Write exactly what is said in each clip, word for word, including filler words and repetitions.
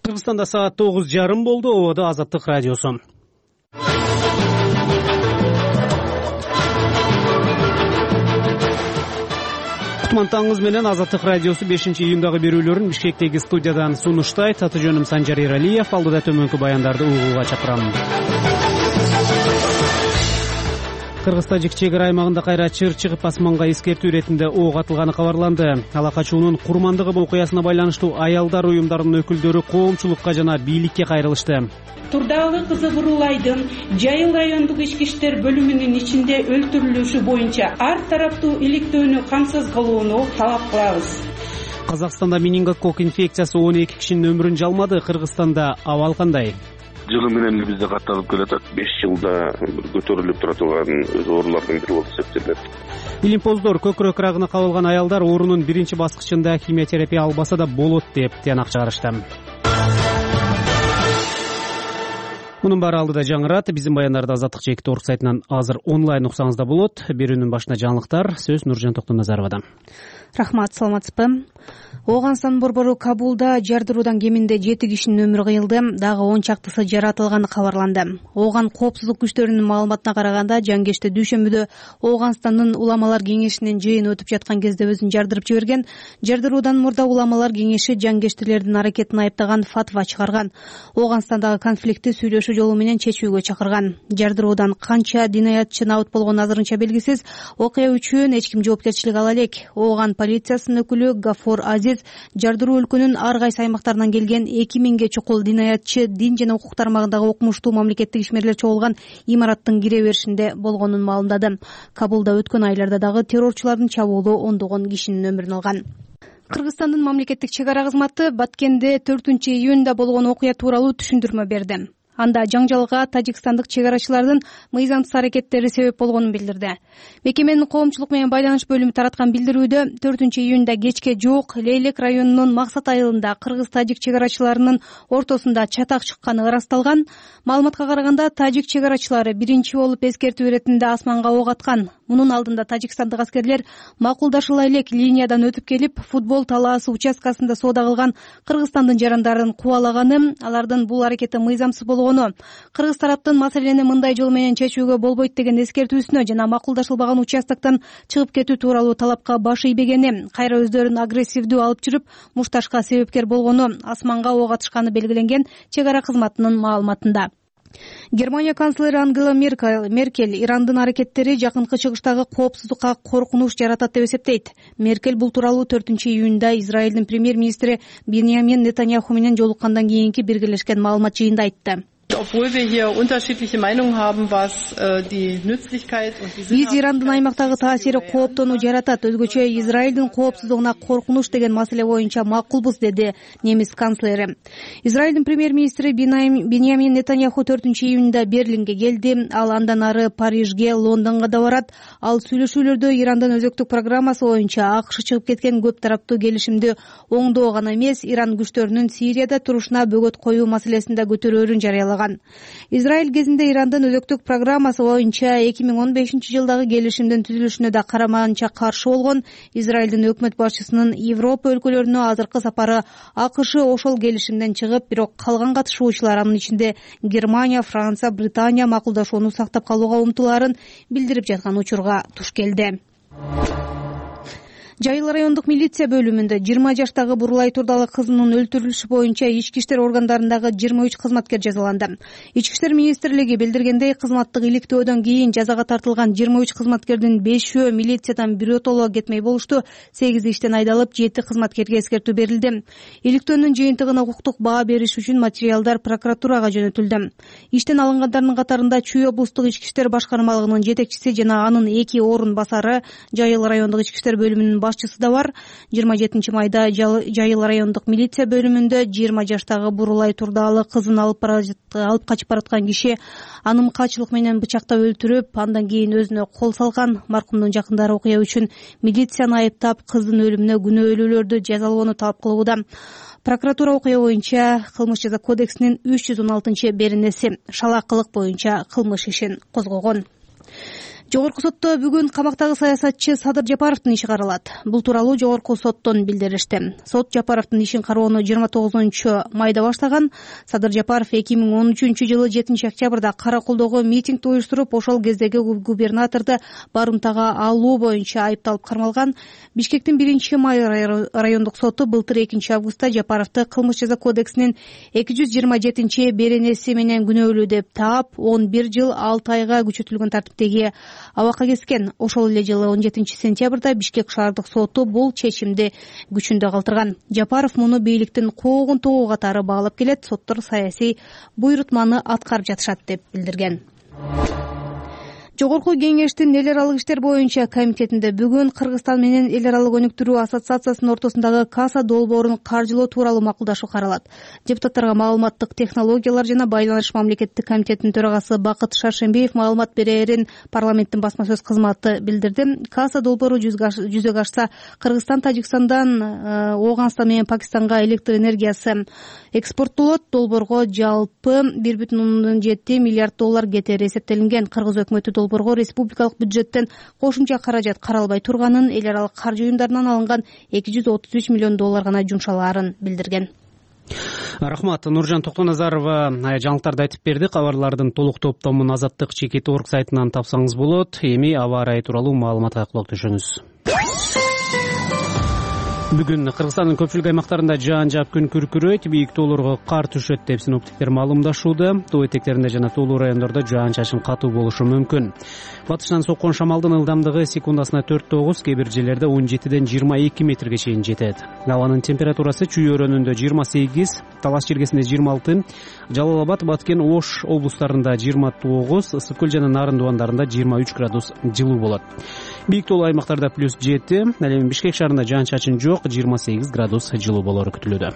Кыргызстанда саат тогуз жарым болду. Ободо Азаттык радиосу. Кутман таңыңыз менен. Азаттык радиосу бешинчи июндагы берүүлөрүн Бишкектеги студиядан сунуштайт. Аты жөнүм Санжар Эралиев. Алдыда төмөнкү баяндарды угууга чакырам. Кыргыз-Тажик чек ара аймагында кайра чыр чыгып асманга эскертүү иретинде ок атылганы кабарланды. Ала качуунун курмандыгы окуясына байланыштуу аялдар уюмдарынын өкүлдөрү коомчулукка жана бийликке кайрылышты. Турдагы кызы Бурулайдын Жайыл райондук ички иштер бөлүмүнүн ичинде өлтүрүлүшү боюнча ар тараптуу иликтөөнү камсыз кылууну талап кылабыз. Казакстанда менингококк инфекциясы он эки кишинин өмүрүн жалмады. Кыргызстанда абал кандай? Жылы менен бизде катталып келатат. беш жылда көтөрүлүп тура турган оорулардын бири болуп эсептелет. Илимпоздор көкүрөк рагына кабылган аялдар оорунун биринчи баскычында химиотерапия албаса да болот деп тыянак чыгарышты. Мунун баары алдыда жаңырат. Биздин баяндарды Азаттык жеки торк сайтынан азыр онлайн уксаңыз да болот. Берүүнүн башында жаңылыктар. Сөз Нуржан Токтоназаровада. Рахмат, саламатсызбы? Ооганстан борбору Кабулда жардыруудан кеминде жети кишинин өмүрү кыйылды, дагы он чактысы жаратылганы кабарланды. Ооган коопсуздук күчтөрүнүн маалыматына караганда, жангечте дүйшөмбүдө Ооганстандын уламалар кеңешинин жыйыны өтүп жаткан кезде өзүн жардырып жиберген. Жардыруудан мурда уламалар кеңеши жангечтилердин аракетин айыптаган фатва чыгарган. Ооганстандагы конфликтти сүйлөшүү жолу менен чечүүгө чакырган. Жардыруудан канча динаятчы набыт болгону азырынча белгисиз. Окуя үчүн эч ким жоопкерчилик ала элек. Ооган полициясынын өкүлү Гафур Азиз жардыруу өлкөнүн ар кайсы аймактарынан келген эки миңге чукул динаятчы дин жана укук тармагындагы окумуштуу мамлекеттик ишмерлер чогулган имараттын кире беришинде болгонун маалымдады. Кабулда өткөн айларда дагы террорчулардын чабуулу ондогон кишинин өмүрүн алган. Кыргызстандын мамлекеттик чек ара кызматы Баткенде төртүнчү июнда болгон окуя тууралуу түшүндүрмө берди. Анда жаңжалга тажикстандык чек арачылардын мыйзамсыз аракеттери себеп болгонун билдирди. Мекеменин коомчулук менен байланыш бөлүмү тараткан билдирүүдө төртүнчү июнда кечке жуук Лейлек районунун Максат айылында кыргыз-тажик чек арачыларынын ортосунда чатак чыкканы ырасталган. Маалыматка караганда, тажик чек арачылары биринчи болуп эскертүү иретинде асманга ок аткан. Мунун алдында тажикстандык аскерлер макулдашыла элек линиядан өтүп келип, футбол талаасы участкасында соода кылган Кыргызстандын жарандарын кубалаганы, алардын бул аракети мыйзамсыз болгону, кыргыз тараптын маселени мындай жол менен чечүүгө болбойт деген эскертүүсүнө жана макулдашылбаган участоктон чыгып кетүү тууралуу талапка баш ийбегени, кайра өздөрүн агрессивдүү алып жүрүп, мушташка себепкер болгону, асманга ок атышканы белгиленген чек ара кызматынын маалыматында. Германия канцлери Ангела Меркель Ирандын аракеттери жакынкы чыгыштагы коопсуздукка коркунуч жаратат деп эсептейт. Меркель бул тууралуу төртүнчү июнда Израилдин премьер-министри Биньямин Нетаньяху менен жолуккандан кийинки биргелешкен маалымат жыйында айтты. Биз Ирандын аймактагы таасири кооптоону жаратат, өзгөчө Израилдин коопсуздугуна коркунуч деген маселе боюнча макулбуз, деди немис канцлери. Израилдин премьер-министри Биньямин Нетаньяху төртүнчү июнда Берлинге келди. Ал андан ары Парижге, Лондонго да барат. Ал сүйлөшүүлөрдө Ирандын өзөктүк программасы боюнча АКШ чыгып кеткен көп тараптуу келишимди оңдоо гана эмес, Иран күчтөрүнүн Сирияда турушуна бөгөт коюу маселесинде көтөрөөрүн жарыялаган. Израиль кезинде Ирандын өзөктүк программасы боюнча эки миң он бешинчи жылдагы келишимдин түзүлүшүнө да караманча каршы болгон. Израилдин өкмөт башчысынын Европа өлкөлөрүнө азыркы сапары АКШ ошол келишимден чыгып, бирок калган катышуучулар, анын ичинде Германия, Франция, Британия макулдашууну сактап калууга умтулаарын билдирип жаткан учурга туш келди. Жайыл райондук милиция бөлүмүндө жыйырма жаштагы Бурулай турдагы кызынын өлтүрүлүшү боюнча ички иштер органдарындагы жыйырма үч кызматкер жазаланды. Ички иштер министрлиги билдиргендей, кызматтык иликтөөдөн кийин жазага тартылган жыйырма үч кызматкердин бешөө милициядан биротоло кетмей болушту. сегизи иштен айдалып, жети кызматкерге эскертүү берилди. Иликтөөнүн жыйынтыгына укуктук баа бериш үчүн материалдар прокуратурага жөнөтүлдү. Иштен алынгандардын катарында Чүй облустук ички иштер башкармалыгынын жетекчиси жана анын эки орун басары, Жайыл райондук ички иштер бөлүмүнүн башчысы да бар. жыйырма жетинчи майда Жайыл райондук милиция бөлүмүндө жыйырма жаштагы Бурулай турдагы кызын алып алып качып бараткан киши анын качылык менен бычактап өлтүрүп, андан кийин өзүнө кол салган. Маркумдун жакындары окуя үчүн милицияны айыптап, кыздын өлүмүнө күнөөлүүлөрдү жазалоону талап кылууда. Прокуратура окуя боюнча кылмыш жаза кодексинин үч жүз он алтынчы беренеси шалаакылык боюнча кылмыш ишин козгогон. Жогорку сотто бүгүн камактагы саясатчы Садыр Жапаровдун иши каралат. Бул тууралуу Жогорку соттон билдиришти. Сот Жапаровдун ишин кароону жыйырма тогузунчу майда баштаган. Садыр Жапаров эки миң он үчүнчү жылы жетинчи октябрда Каракулдогу митингди уюштуруп, ошол кездеги губернаторду барымтага алуу боюнча айыпталып кармалган. Бишкектин биринчи май райондук соту былтыр экинчи августта Жапаровду кылмыш жаза кодексинин эки жүз жыйырма жетинчи беренеси менен күнөөлүү деп таап, он бир жыл алты айга күчөтүлгөн тартиптеги абакка кескен. Ошол эле жылы он жетинчи сентябрда Бишкек шаардык соту бул чечимди күчүндө калтырган. Жапаров муну бийликтин куугунтугу катары баалап келет. Соттор саясий буйрутманы аткарып жатышат деп билдирген. Жогорку кеңештин эл аралык иштер боюнча комитетинде бүгүн Кыргызстан менен эл аралык өнүктүрүү ассоциациясынын ортосундагы касса долбоорун каржылоо тууралуу макулдашуу каралат. Депутаттарга маалыматтык технологиялар жана байланыш мамлекеттик комитетинин төрагасы Бакыт Шаршембиев маалымат берерин парламенттин басма сөз кызматы билдирди. Касса долбоору жүзөгө ашса, Кыргызстан Тажикстандан Ооганстан менен Пакистанга электр энергиясы экспорттолот. Долбоорго жалпы бир бүтүн ондон жети миллиард доллар кетери эсептелинген. Кыргыз өкмөтү долбоорго республикалык бюджеттен кошумча каражат каралбай турганын, эл аралык каржы уюмдарынан алынган эки жүз отуз үч миллион доллар гана жумшалаарын билдирген. Рахмат. Нуржан Токтоназарова жаңылыктарды айтып берди. Кабарлардын толук топтомун Азаттык чекит орг сайтынан тапсаңыз болот. Эми аба ырайы тууралуу маалыматка кулак түшүңүз. Бүгүн Кыргызстандын көпчүлүк аймактарында жаан жаап күн күркүрөйт, бийик тоолорго кар түшөт деп синоптиктер маалымдашууда. Тоо этектеринде жана тоолуу райондордо жаан чачын катуу болушу мүмкүн. Батыштан соккон шамалдын ылдамдыгы секундасына төрт тогуз, кээ бир жерлерде он жетиден жыйырма эки метрге чейин жетет. Абанын температурасы Чүй өрөөнүндө жыйырма сегиз, Талас Черкесинде жыйырма алты, Жалал Абад, Баткен, Ош облустарында жыйырма тогуз, Ысык көл жана Нарын дубандарында жыйырма үч градус жылуу болот. Бийик тоолуу аймактарда плюс жети, ал эми Бишкек шаарында жаан чачын жок, жыйырма сегиз градус жылуу болору күтүлүүдө.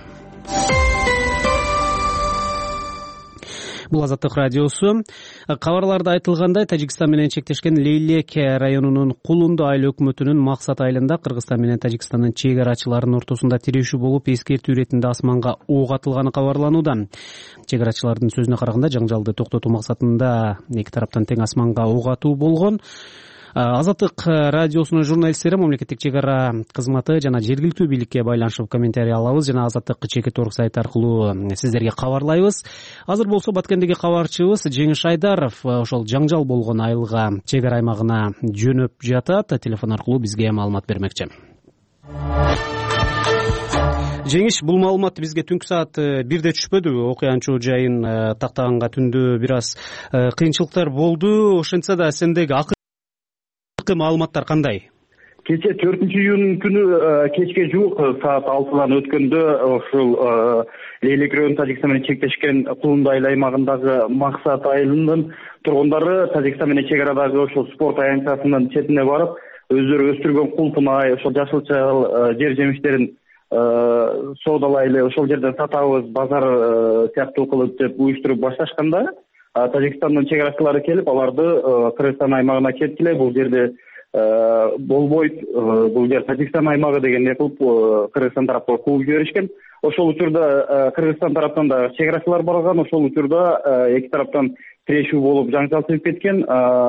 Бул Азаттык радиосу. Кабарларда айтылгандай, Тажикстан менен чектешкен Лейлек районунун Кулунду айыл өкмөтүнүн Максат айылында Кыргызстан менен Тажикстандын чек арачыларынын ортосунда тирешүү болуп, эскертүү иретинде асманга ок атылганы кабарланууда. Чек арачылардын сөзүнө караганда, жаңжалды токтотуу максатында эки тараптан тең асманга ок атуу болгон. Азаттык радиосунун журналисттери мамлекеттик чек ара кызматы жана жергиликтүү бийликке байланышып комментарий алабыз жана Азаттык чекит орг сайты аркылуу сиздерге кабарлайбыз. Азыр болсо Баткендеги кабарчыбыз Жеңиш Айдаров ошол жаңжал болгон айылга, чек ара аймагына жөнөп жатат. Телефон аркылуу бизге маалымат бермекчи. Жеңиш, бул маалымат бизге түнкү саат бирде түшпөдүбү? Окуянын чоо жайын тактаганга түндө бир аз кыйынчылыктар болду. Ошентсе да сендеги маалыматтар кандай? Кече төртүнчү июнь күнү кечке жуук саат алтыдан өткөндө ошол Лейлек району Тажикстан менен чектешкен Кулунду айыл аймагындагы Максат айылынын тургундары Тажикстан менен чек арадагы ошол спорт аянтчасынын четине барып, өздөрү өстүргөн кулпунай, ошол жашылча жер жемиштерин соодалайлы, ошол жерден сатабыз, базар сыяктуу кылып деп уюштуруп башташканда, Тажикстандын чек арачылары келип, аларды Кыргызстан аймагына кеткиле, бул жерде болбойт, бул жер Тажикстан аймагы дегендей кылып Кыргызстан тарапка кууп жиберишкен. Ошол учурда Кыргызстан тараптан да чек арачылар барган, ошол учурда эки тараптан тирешүү болуп жаңжал чыгып кеткен.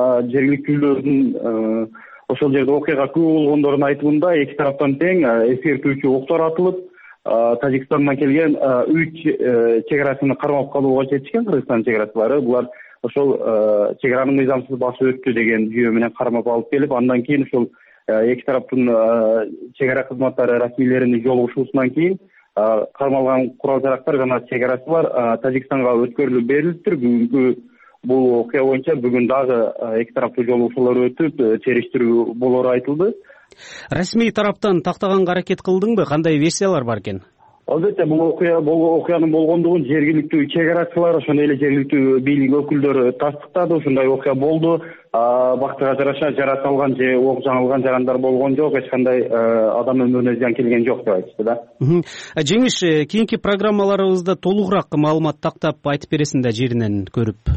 Жергиликтүүлөрдүн ошол жерде окуяга күбө болгондордун айтымында эки тараптан тең эскертүүчү октор атылып, Тажикстандан келген үч чек арачыны кармап калууга жетишкен. Кыргызстан чек арачылары булар ошол чек араны мыйзамсыз басып өттү деген жүйө менен кармап алып келип, андан кийин ошол эки тараптын чек ара кызматтары расмийлеринин жолугушуусунан кийин кармалган курал жарактар жана чек арачылар Тажикстанга өткөрүлүп берилиптир. Бүгүнкү бул окуя боюнча бүгүн дагы эки тараптуу жолугушуулар өтүп, териштирүү болору айтылды. Расмий тараптан тактаганга аракет кылдыңбы? Кандай версиялар бар экен? Албетте, бул окуя окуянын болгондугун жергиликтүү чек арачылар, ошондой эле жергиликтүү бийлик өкүлдөрү тастыктады. Ошондой окуя болду. Бактыга жараша жаратылган же ок жаңылган жарандар болгон жок, эч кандай адам өмүрүнө зыян келген жок деп айтышты да. Жеңиш, кийинки программаларыбызда толугураак маалымат тактап айтып бересиң да жеринен көрүп.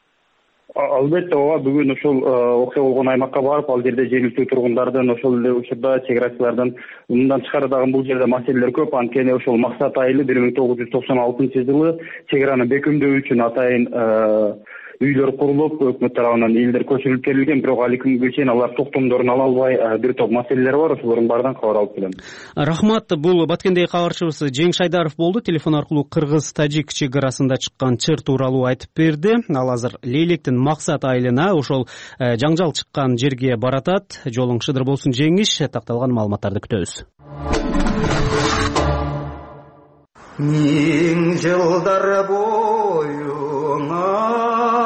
Албетте, ооба, бүгүн ошол окуя болгон аймакка барып, ал жерде жергиликтүү тургундардын, ошол эле учурда чек арачылардын мындан тышкары дагы бул жерде маселелер көп. Анткени ошол Максат айылы бир миң тогуз жүз токсон алтынчы жылы чек араны бекемдөө үчүн атайын үйлөр курулуп өкмөт тарабынан элдер көчүрүлүп берилген, бирок али күнгө чейин алар токтомдорун ала албай бир топ маселелер бар. Ошолордун баарынан кабар алып келем. Рахмат. Бул Баткендеги кабарчыбыз Жеңиш Айдаров болду. Телефон аркылуу кыргыз-тажик чек арасында чыккан чыр тууралуу айтып берди. Ал азыр Лейлектин Максат айылына, ошол жаңжал чыккан жерге баратат. Жолуң шыдыр болсун Жеңиш. Такталган маалыматтарды күтөбүз. Миң жылдар боюңа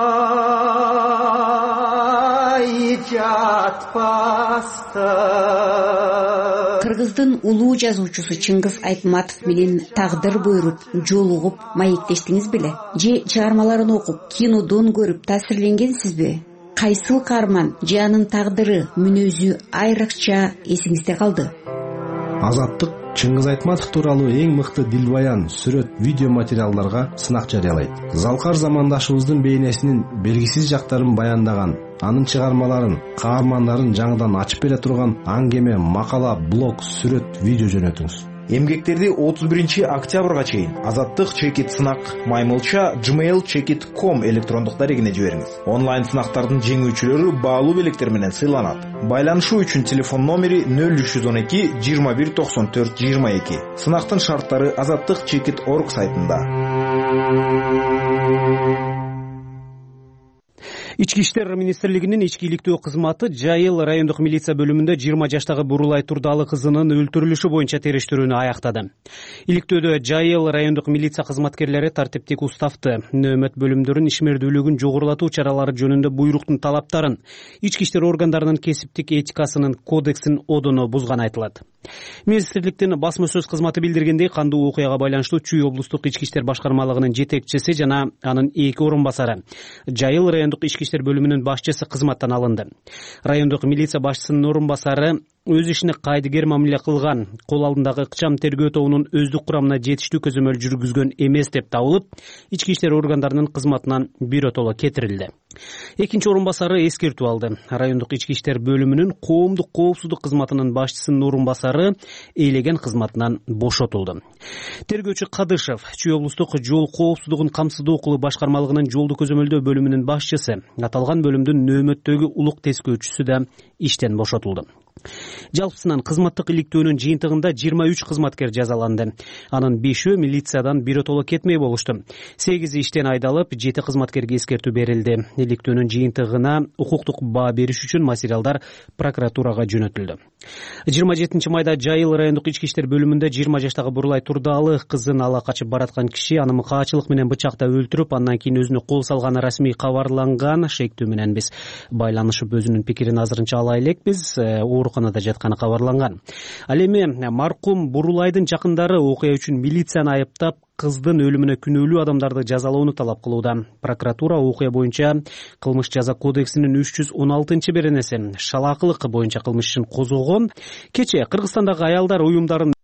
жатпаста. Кыргыздын улуу жазуучусу Чыңгыз Айтматов менен тагдыр буйруп, жолугуп, маектештиңиз беле? Же чыгармаларын окуп, кинодон көрүп таасирленгенсизби? Кайсыл каарман же анын тагдыры, мүнөзү айрыкча эсиңизде калды? Азаттык Чыңгыз Айтматов тууралуу эң мыкты дилбаян, сүрөт, видео материалдарга сынак жарыялайт. Залкар замандашыбыздын бейнесинин белгисиз жактарын баяндаган, анын чыгармаларын, каармандарын жаңыдан ачып бере турган аңгеме, макала, блог, сүрөт, видео жөнөтүңүз. Эмгектерди отуз биринчи октябрга чейин Азаттык чекит сынак маймылча gmail chekit точка com электрондук дарегине жибериңиз. Онлайн сынактардын жеңүүчүлөрү баалуу белектер менен сыйланат. Байланышуу үчүн телефон номери нөл үч жүз он эки жыйырма бир токсон төрт жыйырма эки. Сынактын шарттары азаттык чекит точка орг сайтында. Ички иштер министрлигинин ички иликтөө кызматы Жайыл райондук милиция бөлүмүндө жыйырма жаштагы Бурулай Турдалы кызынын өлтүрүлүшү боюнча териштирүүнү аяктады. Иликтөөдө Жайыл райондук милиция кызматкерлери тартиптик уставты, нөөмөт бөлүмдөрүн ишмердүүлүгүн жогорулатуу чаралары жөнүндө буйруктун талаптарын, ички иштер органдарынын кесиптик этикасынын кодексин одоно бузган айтылат. Министрликтин басма сөз кызматы билдиргендей, кандуу окуяга байланыштуу Чүй облустук ички иштер башкармалыгынын жетекчиси жана анын эки орун басары, Жайыл райондук ички иштер бөлүмүнүн башчысы кызматтан алынды. Райондук милиция башчысынын орун басары өз ишине кайдыгер мамиле кылган, кол алдындагы ыкчам тергөө тобунун өздүк курамына жетиштүү көзөмөл жүргүзгөн эмес деп табылып, ички иштер органдарынын кызматынан биротоло кетирилди. Экинчи орун басары эскертүү алды. Райондук ички иштер бөлүмүнүн коомдук коопсуздук кызматынын башчысынын орун басары ээлеген кызматынан бошотулду. Тергөөчү Кадышев Чүй облустук жол коопсуздугун камсыздоо кылуу башкармалыгынын жолду көзөмөлдөө бөлүмүнүн башчысы, аталган бөлүмдүн нөөмөттөгү улук тескөөчүсү да иштен бошотулду. Жалпысынан кызматтык иликтөөнүн жыйынтыгында жыйырма үч кызматкер жазаланды. Анын бешөө милициядан биротоло кетмей болушту. сегизи иштен айдалып, жети кызматкерге эскертүү берилди. Иликтөөнүн жыйынтыгына укуктук баа бериш үчүн материалдар прокуратурага жөнөтүлдү. жыйырма жетинчи майда Жайыл райондук ички иштер бөлүмүндө жыйырма жаштагы Бурулай Турдалы кызын ала качып бараткан киши аны мыкаачылык менен бычактап өлтүрүп, андан кийин өзүнө кол салганы расмий кабарланган. Шектүү менен биз байланышып өзүнүн пикирин азырынча ала элекпиз. Ооруканада жатканы кабарланган. Ал эми маркум Бурулайдын жакындары окуя үчүн милицияны айыптап, кыздын өлүмүнө күнөөлүү адамдарды жазалоону талап кылууда. Прокуратура окуя боюнча кылмыш жаза кодексинин үч жүз он алтынчы беренеси шалаакылык боюнча кылмыш ишин козгогон. Кечээ Кыргызстандагы аялдар уюмдарын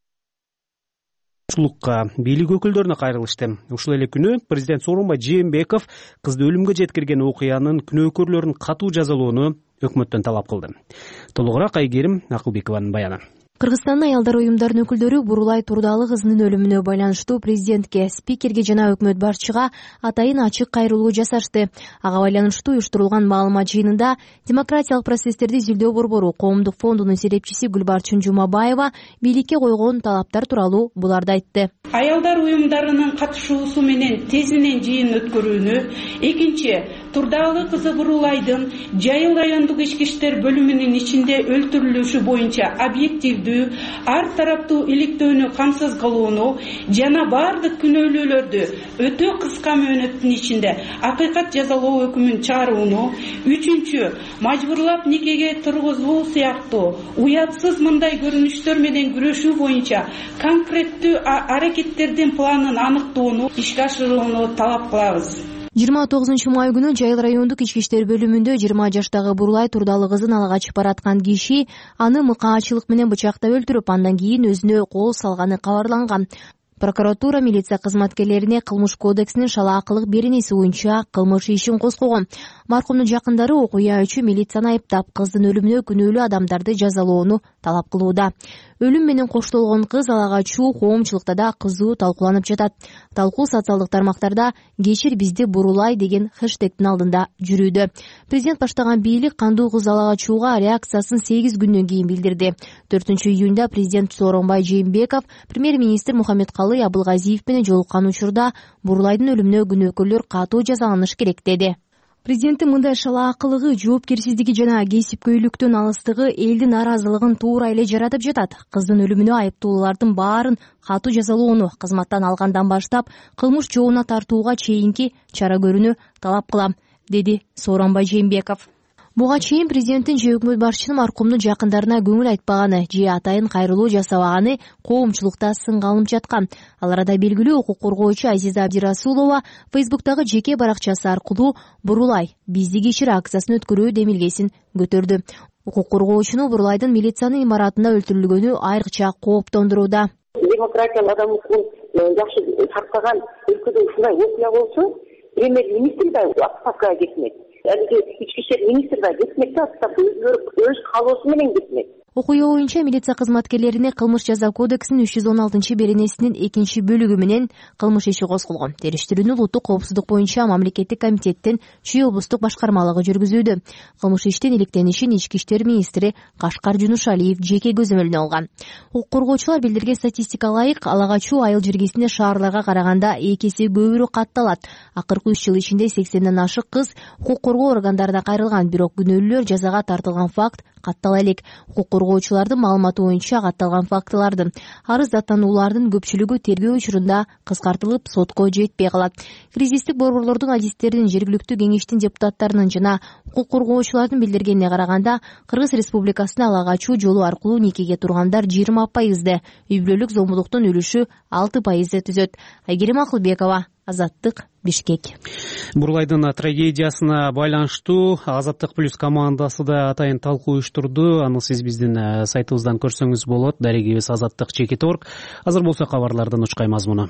бийлик өкүлдөрүнө кайрылышты. Ушул эле күнү президент Сооронбай Жээнбеков кызды өлүмгө жеткирген окуянын күнөөкөрлөрүн катуу жазалоону өкмөттөн талап кылды. Толугураак Айгерим Акылбекованын баяны. Кыргызстандын аялдар уюмдарынын өкүлдөрү Бурулай Турдалы кызынын өлүмүнө байланыштуу президентке, спикерге жана өкмөт башчыга атайын ачык кайрылуу жасашты. Ага байланыштуу уюштурулган маалымат жыйынында демократиялык процесстерди изилдөө борбору Коомдук фондунун серепчиси Гүлбарчын Жумабаева бийликке койгон талаптар тууралуу буларды айтты. Аялдар уюмдарынын катышуусу менен тезинен жыйын өткөрүүнү, экинчи Турдалы кызы Бурулайдын Жайыл райондук ички иштер бөлүмүнүн ичинде өлтүрүлүшү боюнча объективдүү, ар тараптуу иликтөөнү камсыз кылууну жана бардык күнөөлүүлөрдү өтө кыска мөөнөттүн ичинде акыйкат жазалоо өкүмүн чыгарууну, үчүнчү мажбурлап никеге тургузуу сыяктуу уятсыз мындай көрүнүштөр менен күрөшүү боюнча конкреттүү аракеттердин планын аныктоону ишке ашырууну талап кылабыз. жыйырма тогузунчу май күнү Жайыл райондук ички иштер бөлүмүндө жыйырма жаштагы Бурулай Турдалы кызын ала качып бараткан киши аны мыкаачылык менен бычактап өлтүрүп, андан кийин өзүнө кол салганы кабарланган. Прокуратура милиция кызматкерлерине кылмыш кодексинин шалаакылык беренеси боюнча кылмыш ишин козгогон. Маркумдун жакындары окуя үчүн милицияны айыптап, кыздын өлүмүнө күнөөлүү адамдарды жазалоону талап кылууда. Өлүм менен коштолгон кыз ала качуу коомчулукта да кызуу талкууланып жатат. Талкуу социалдык тармактарда «Кечир бизди Бурулай» деген хэштегтин алдында жүрүүдө. Президент баштаган бийлик кандуу кыз ала качууга реакциясын сегиз күндөн кийин билдирди. төртүнчү июнда президент Сооронбай Жээнбеков премьер-министр Мухаммедкалый Абылгазиев менен жолуккан учурда Бурулайдын өлүмүнө күнөөкөрлөр катуу жазаланыш керек деди. Президенттин мындай шалаакылыгы, жоопкерсиздиги жана кесипкөйлүктөн алыстыгы элдин нааразылыгын туура эле жаратып жатат. Кыздын өлүмүнө айыптуулардын баарын катуу жазалоону, кызматтан алгандан баштап кылмыш жообуна тартууга чейинки чара көрүүнү талап кылам, деди Сооронбай Жээнбеков. Буга чейин президенттин же өкмөт башчынын маркумдун жакындарына көңүл айтпаганы же атайын кайрылуу жасабаганы коомчулукта сынга алынып жаткан. Ал арада белгилүү укук коргоочу Азиза Абдирасулова Фейсбуктагы жеке баракчасы аркылуу «Бурулай, бизди кечир» акциясын өткөрүү демилгесин көтөрдү. Укук коргоочуну Бурулайдын милициянын имаратында өлтүрүлгөнү айрыкча кооптондурууда. Демократиялык адам укугун жакшы сактаган өлкөдө ушундай окуя болсо, премьер-министр да отставкага кетмек. Әлгі ички иштер министри да кетмек да, өз каалоосу менен кетмек. Окуя боюнча милиция кызматкерлерине кылмыш жаза кодексинин үч жүз он алтынчы беренесинин экинчи бөлүгү менен кылмыш иши козголгон. Териштирүүнү улуттук коопсуздук боюнча мамлекеттик комитеттин Чүй облустук башкармалыгы жүргүзүүдө. Кылмыш иштин иликтенишин ички иштер министри Кашкар Жунушалиев жеке көзөмөлүнө алган. Укук коргоочулар билдирген статистика ылайык, ала качуу айыл жергесинде шаарларга караганда эки эсе көбүрөөк катталат. Акыркы үч жыл ичинде сексенден ашык кыз укук коргоо органдарына кайрылган, бирок күнөөлүүлөр жазага тартылган факт каттала элек. Укук коргоочулардын маалыматы боюнча катталган фактылардын арыз даттануулардын көпчүлүгү тергөө учурунда кыскартылып сотко жетпей калат. Кризистик борборлордун адистеринин, жергиликтүү кеңештин депутаттарынын жана укук коргоочулардын билдиргенине караганда, Кыргыз Республикасында ала качуу жолу аркылуу никеге тургандар жыйырма пайызды, үй бүлөлүк зомбулуктун үлүшү алты пайызды түзөт. Айгерим Акылбекова, Азаттык, Бишкек. Бурулайдын трагедиясына байланыштуу Азаттык плюс командасы да атайын талкуу уюштурду. Аны сиз биздин сайтыбыздан көрсөңүз болот. Дарегибиз азаттык чекит точка орг. Азыр болсо кабарлардын учкай мазмуну.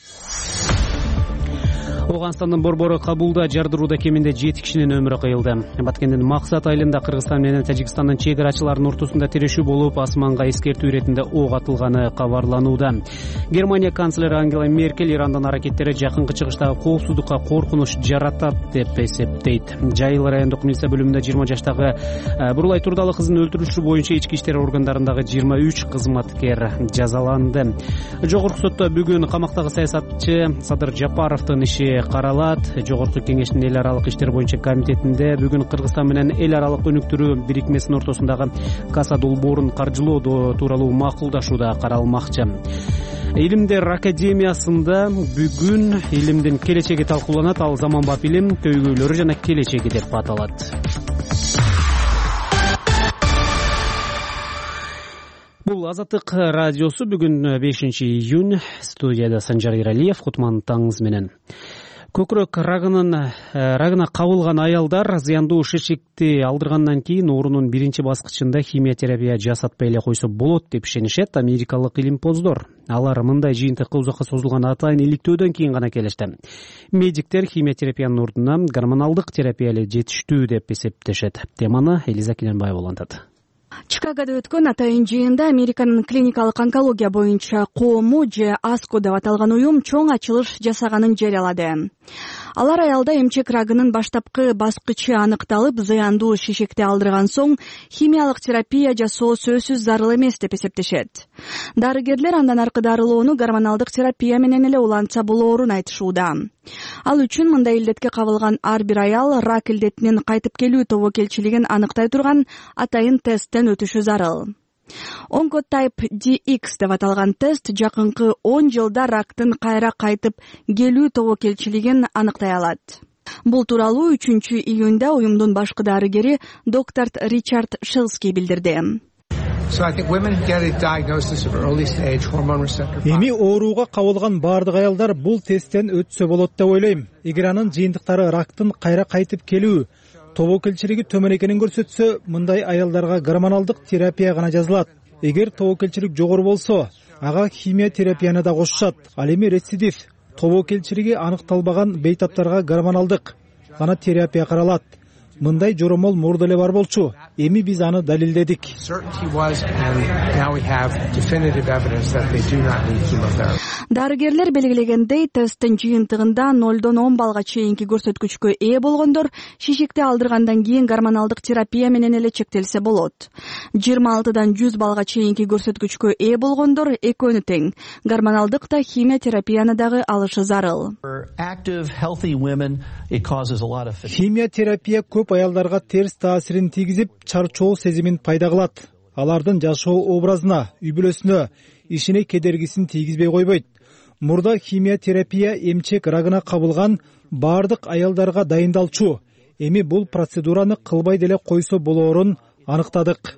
Оганстандын борбору Кабулда жардырууда кеминде жети кишинин өмүрү кыйылды. Баткендин Максат айылында Кыргызстан менен Тажикстандын чек арачыларынын ортосунда тирешүү болуп, асманга эскертүү иретинде ок атылганы кабарланууда. Германия канцлери Ангела Меркель Ирандын аракеттери жакынкы чыгыштагы коопсуздукка коркунуч жаратат деп эсептейт. Жайыл райондук милиция бөлүмүндө жыйырма жаштагы Бурулай Турдалы кызын өлтүрүшү боюнча ички иштер органдарындагы жыйырма үч кызматкер жазаланды. Жогорку сотто бүгүн камактагы саясатчы Садыр Жапаровдун иши каралат. Жогорку кеңештин эл аралык иштер боюнча комитетинде бүгүн Кыргызстан менен эл аралык өнүктүрүү бирикмесинин ортосундагы каса долбоорун каржылоо тууралуу макулдашуу да каралмакчы. Илимдер академиясында бүгүн илимдин келечеги талкууланат. Ал заманбап илим көйгөйлөрү жана келечеги деп аталат. Бул Азаттык радиосу. Бүгүн бешинчи июнь. Студияда Санжар Иралиев. Кутман таңыңыз менен. Көкүрөк рагынын рагына кабылган аялдар зыяндуу шишикти алдыргандан кийин оорунун биринчи баскычында химиотерапия жасатпай эле койсо болот деп ишенишет америкалык илимпоздор. Алар мындай жыйынтыкка узакка созулган атайын иликтөөдөн кийин гана келишти. Медиктер химиотерапиянын ордуна гормоналдык терапия эле жетиштүү деп эсептешет. Теманы Элиза Кененбаева улантат. Чикагода өткөн атайын жыйында Американын клиникалык онкология боюнча коому же аско деп аталган уюм чоң ачылыш жасаганын жарыялады. Алар аялда эмчек рагынын баштапкы баскычы аныкталып, зыяндуу шишикти алдырган соң химиялык терапия жасоо сөзсүз зарыл эмес деп эсептешет. Дарыгерлер андан аркы дарылоону гормоналдык терапия менен эле улантса болоорун айтышууда. Ал үчүн мындай илдетке кабылган ар бир аял рак илдетинин кайтып келүү тобокелчилигин аныктай турган атайын тесттен өтүшү зарыл. Oncotype ди икс деп аталган тест жакынкы он жылда рактын кайра кайтып келүү тобокелчилигин аныктай алат. Бул тууралуу үчүнчү июнда уюмдун башкы дарыгери доктор Ричард Шелски билдирди. Эми ооруга кабылган бардык аялдар бул тесттен өтсө болот деп ойлойм. Эгер анын жыйынтыктары рактын кайра кайтып келүү, тобокелчилиги төмөн экенин көрсөтсө, мындай аялдарга гормоналдык терапия гана жазылат. Эгер тобокелчилик жогору болсо, ага химиотерапияны да кошушат. Ал эми рецидив, тобокелчилиги аныкталбаган бейтаптарга гормоналдык гана терапия каралат. мындай жоромол мурда эле бар болчу. Эми биз аны далилдедик. Дарыгерлер белгилегендей, тесттин жыйынтыгында нолдон он балга чейинки көрсөткүчкө ээ болгондор шишикти алдыргандан кийин гормоналдык терапия менен эле чектелсе болот. жыйырма алтыдан жүз балга чейинки көрсөткүчкө ээ болгондор экөөнү тең. Гормоналдык да химия терапияны дагы алышы зарыл. Химия терапия көп аялдарга терс таасирин тийгизип, чарчоо сезимин пайда кылат. Алардын жашоо образына, үй бүлөсүнө, ишине кедергисин тийгизбей койбойт. Мурда химия терапия эмчек рагына кабылган бардык аялдарга дайындалчу. Эми бул процедураны кылбай деле койсо болоорун аныктадык.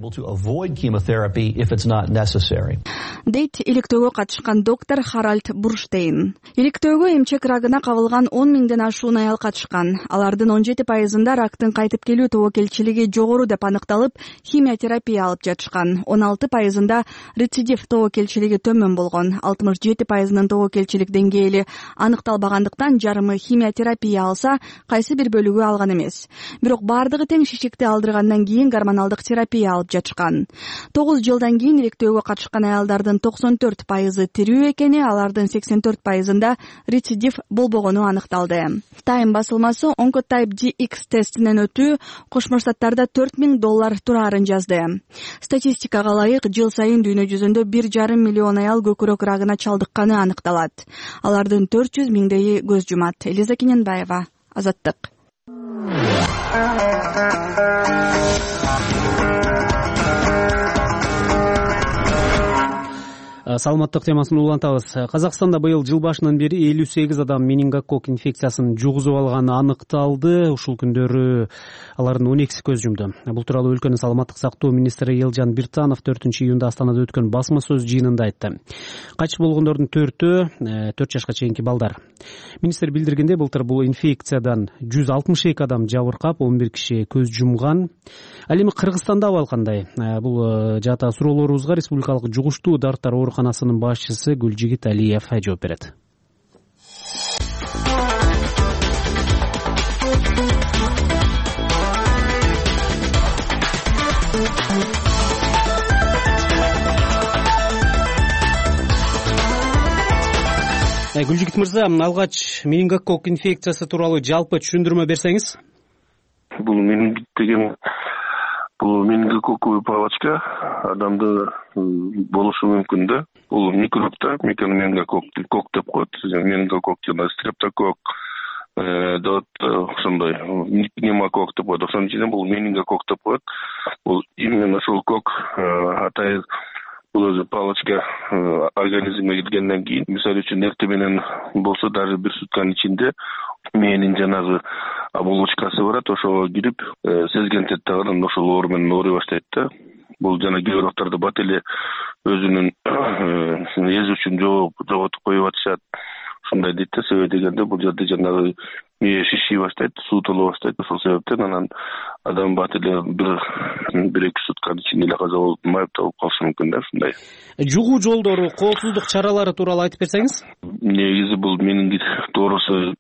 Дейт иликтөөгө катышкан доктор Харальд Бурштейн. Иликтөөгө эмчек рагына кабылган он миңден ашуун аял катышкан. Алардын он жети пайызында рактын кайтып келүү тобокелчилиги жогору деп аныкталып, химия терапия алып жатышкан. он алты пайызында рецидив тобокелчилиги төмөн болгон. алтымыш жети пайызынын тобокелчилик деңгээли аныкталбагандыктан жарымы химия терапия алса, кайсы бир бөлүгү алган эмес. Бирок бардыгы тең шишикти алдыргандан кийин гормоналдык терапия алып жатышкан. тогуз жылдан кийин иликтөөгө катышкан аялдардын токсон төрт пайызы тирүү экени, алардын сексен төрт пайызында рецидив болбогону аныкталды. Time басылмасы Oncotype ди икс тестинен өтүү Кошмо Штаттарда төрт миң доллар турарын жазды. Статистикага ылайык, жыл сайын дүйнө жүзүндө бир жарым миллион аял көкүрөк рагына чалдыкканы аныкталат. Алардын төрт жүз миңдейи көз жумат. Элиза Кененбаева, Азаттык. Саламаттык темасын улантабыз. Казакстанда быйыл жыл башынан бери элүү сегиз адам менингококк инфекциясын жугузуп алганы аныкталды. Ушул күндөрү алардын он экиси көз жумду. Бул тууралуу өлкөнүн саламаттык сактоо министри Элжан Биртанов төртүнчү июнда Астанада өткөн басма сөз жыйынында айтты. Кайтыш болгондордун төртөө төрт жашка чейинки балдар. Министр билдиргендей, былтыр бул инфекциядан жүз алтымыш эки адам жабыркап, он бир киши көз жумган. Ал эми Кыргызстанда абал кандай? Бул жаата суроолорубузга республикалык жугуштуу дарттар ооруканасынын башчысы Гүлжигит Алиев жооп берет. Гүлжигит мырза, алгач менингококк инфекциясы тууралуу жалпы түшүндүрмө берсеңиз. Бул менингит деген бул менингококковый палочка адамда болушу мүмкүн да. Бул микробта, менингококк деп коет. Менингококк жана стрептококк, дот ошондой пневмококк деп коет. Ошонун ичинен бул менингококк деп коет. Бул именно ошол кокк атайын бул өзү палочка организмге киргенден кийин, мисалы үчүн эртең менен болсо даже бир сутканын ичинде мээнин жанагы оболочкасы барат, ошого кирип, сезген теттагынан ошол оору менен ооруй баштайт да. Бул жана кээ бироктарды бат эле өзүнүн эзүүчүн жоготуп коюп атышат. Ушундай дейт да, себеби дегенде бул жерде жанагы мээ шиши баштайт, суу толо баштайт. Ошол себептен анан адам бат эле бир бир эки сутканын ичинде эле каза болуп майып табылып калышы мүмкүн да. Ушундай жугуу жолдору, коопсуздук чаралары тууралуу айтып берсеңиз. Негизи бул менингит тоорусу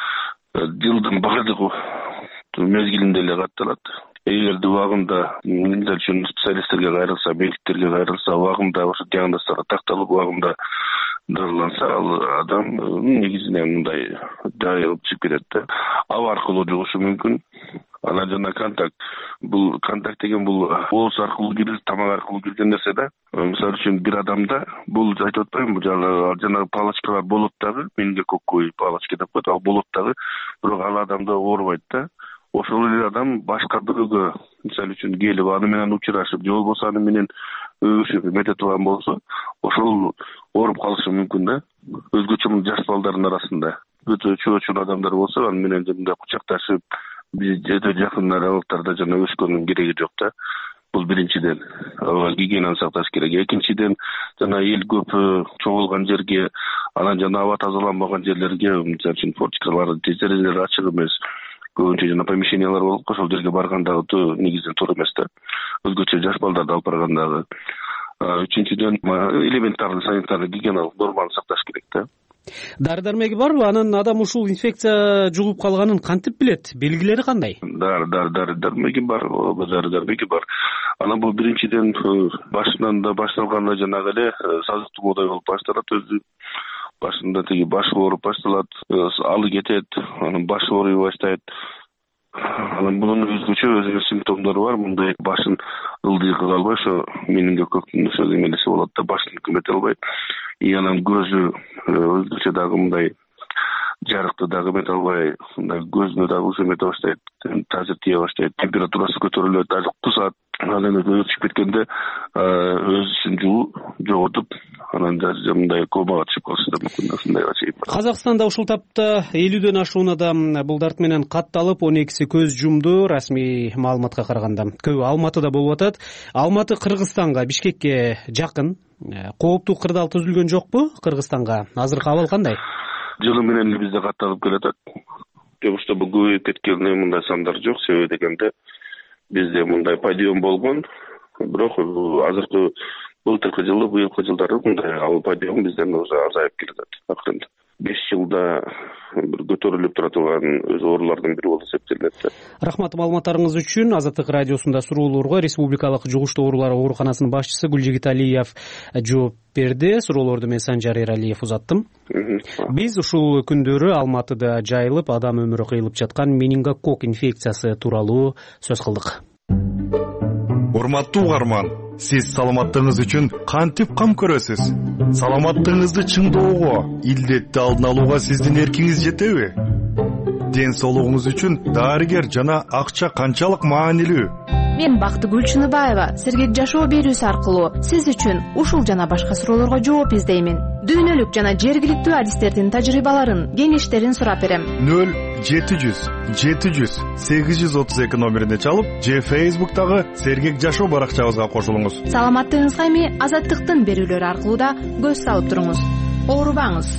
жылдын баардык мезгилинде эле катталат. Эгерде убагында, мисалы үчүн специалисттерге кайрылса, медиктерге кайрылса, убагында ошо диагноздорго такталып, убагында дарыланса, ал адам негизинен мындай жайылып чыгып кетет да. Аба аркылуу жугушу мүмкүн. Анан жана контакт. Бул контакт деген бул ооз аркылуу кирип, тамак аркылуу кирген нерсе да. Мисалы үчүн бир адамда бул айтып атпаймынбы, бул жанагы палочкалар болот дагы, менингококковый палочка деп коет, ал болот дагы, бирок ал адамда оорубайт да. Ошол эле адам башка бирөөгө, мисалы үчүн келип, аны менен учурашып, же болбосо аны менен өбүшүп мете турган болсо, ошол ооруп калышы мүмкүн да. Өзгөчө жаш балдардын арасында өтө чоочун адамдар болсо, аны менен жана кучакташып, биз өтө жакын аралыктарда жана өскөндүн кереги жок да. Бул биринчиден, гигиенаны сакташ керек. Экинчиден, жана эл көп чогулган жерге, анан жана аба тазаланбаган жерлерге, мисалы үчүн форточкалар, терезелер ачык эмес, көбүнчө жана помещениялар болуп, ошол жерге баргандагы негизинен туура эмес да. Өзгөчө жаш балдарды алып баргандагы. Үчүнчүдөн, элементарный санитарный гигиеналык норманы сакташ керек да. Дары дармеги барбы? Анан адам ушул инфекция жугуп калганын кантип билет? Белгилери кандай? Дары дары дармеги бар, дары дармеги бар. Анан бул биринчиден башынан да башталганда жанагы эле сазык тумоодай болуп башталат. Өзү башында тиги баш ооруп башталат, алы кетет, анан баш ооруй баштайт. Анан мунун өзгөчө өзүнүн симптомдору бар. Мындай башын ылдый кыла албай, ошо менингококктун ошо эмелеси болот да, башын күмөтө албай. И анан көзү өзгөчө дагы мындай жарыкты дагы эмете албай, мындай көзүнө дагы уш эмете баштайт, таасир тие баштайт, температурасы көтөрүлөт, дагы кусат. Анан өтүп кеткенде өзүн жоготуп, анан мындай комага түшүп калышы да мүмкүн. Ушундайга чейин. Казакстанда ушул тапта элүүдөн ашуун адам бул дарт менен катталып, он экиси көз жумду. Расмий маалыматка караганда көбү Алматыда болуп атат. Алматы Кыргызстанга, Бишкекке жакын. Кооптуу кырдаал түзүлгөн жокпу Кыргызстанга? Азыркы абал кандай? Жылы менен бизде катталып келатат. Жогусто бул көбөйүп кеткен мындай сандар жок. Себеби дегенде бизде мындай подъем болгон. Бирок азыркы былтыркы жылы, быйылкы жылдары мындай ал подъем бизден уже азайып келатат. Акырында беш жылда бир көтөрүлүп тура турган өз оорулардын бири болуп эсептелет. Рахмат маалыматтарыңыз үчүн. Азаттык радиосунда суроолорго Республикалык жугуштуу оорулар ооруканасынын башчысы Гүлжигит Алиев жооп берди. Суроолорду мен Санжар Эралиев узаттым. Биз ушул күндөрү Алматыда жайылып, адам өмүрү кыйылып жаткан менингококк инфекциясы тууралуу сөз кылдык. Урматтуу угарман, сиз саламаттыгыңыз үчүн кантип кам көрөсүз? Саламаттыгыңызды чыңдоого, илдетти алдын алууга сиздин эркиңиз жетеби? Ден соолугуңуз үчүн дарыгер жана акча канчалык маанилүү? Мен Бактыгүл Чыныбаева сергек жашоо берүүсү аркылуу сиз үчүн ушул жана башка суроолорго жооп издеймин. Дүйнөлүк жана жергиликтүү адистердин тажрыйбаларын, кеңештерин сурап берем. нөл жети жүз жети жүз сегиз жүз отуз эки номерине чалып, же Facebook'тагы сергек жашоо баракчабызга кошулуңуз. Саламаттыгыңызга эми Азаттыктын берүүлөрү аркылуу да көз салып туруңуз. Оорубаңыз.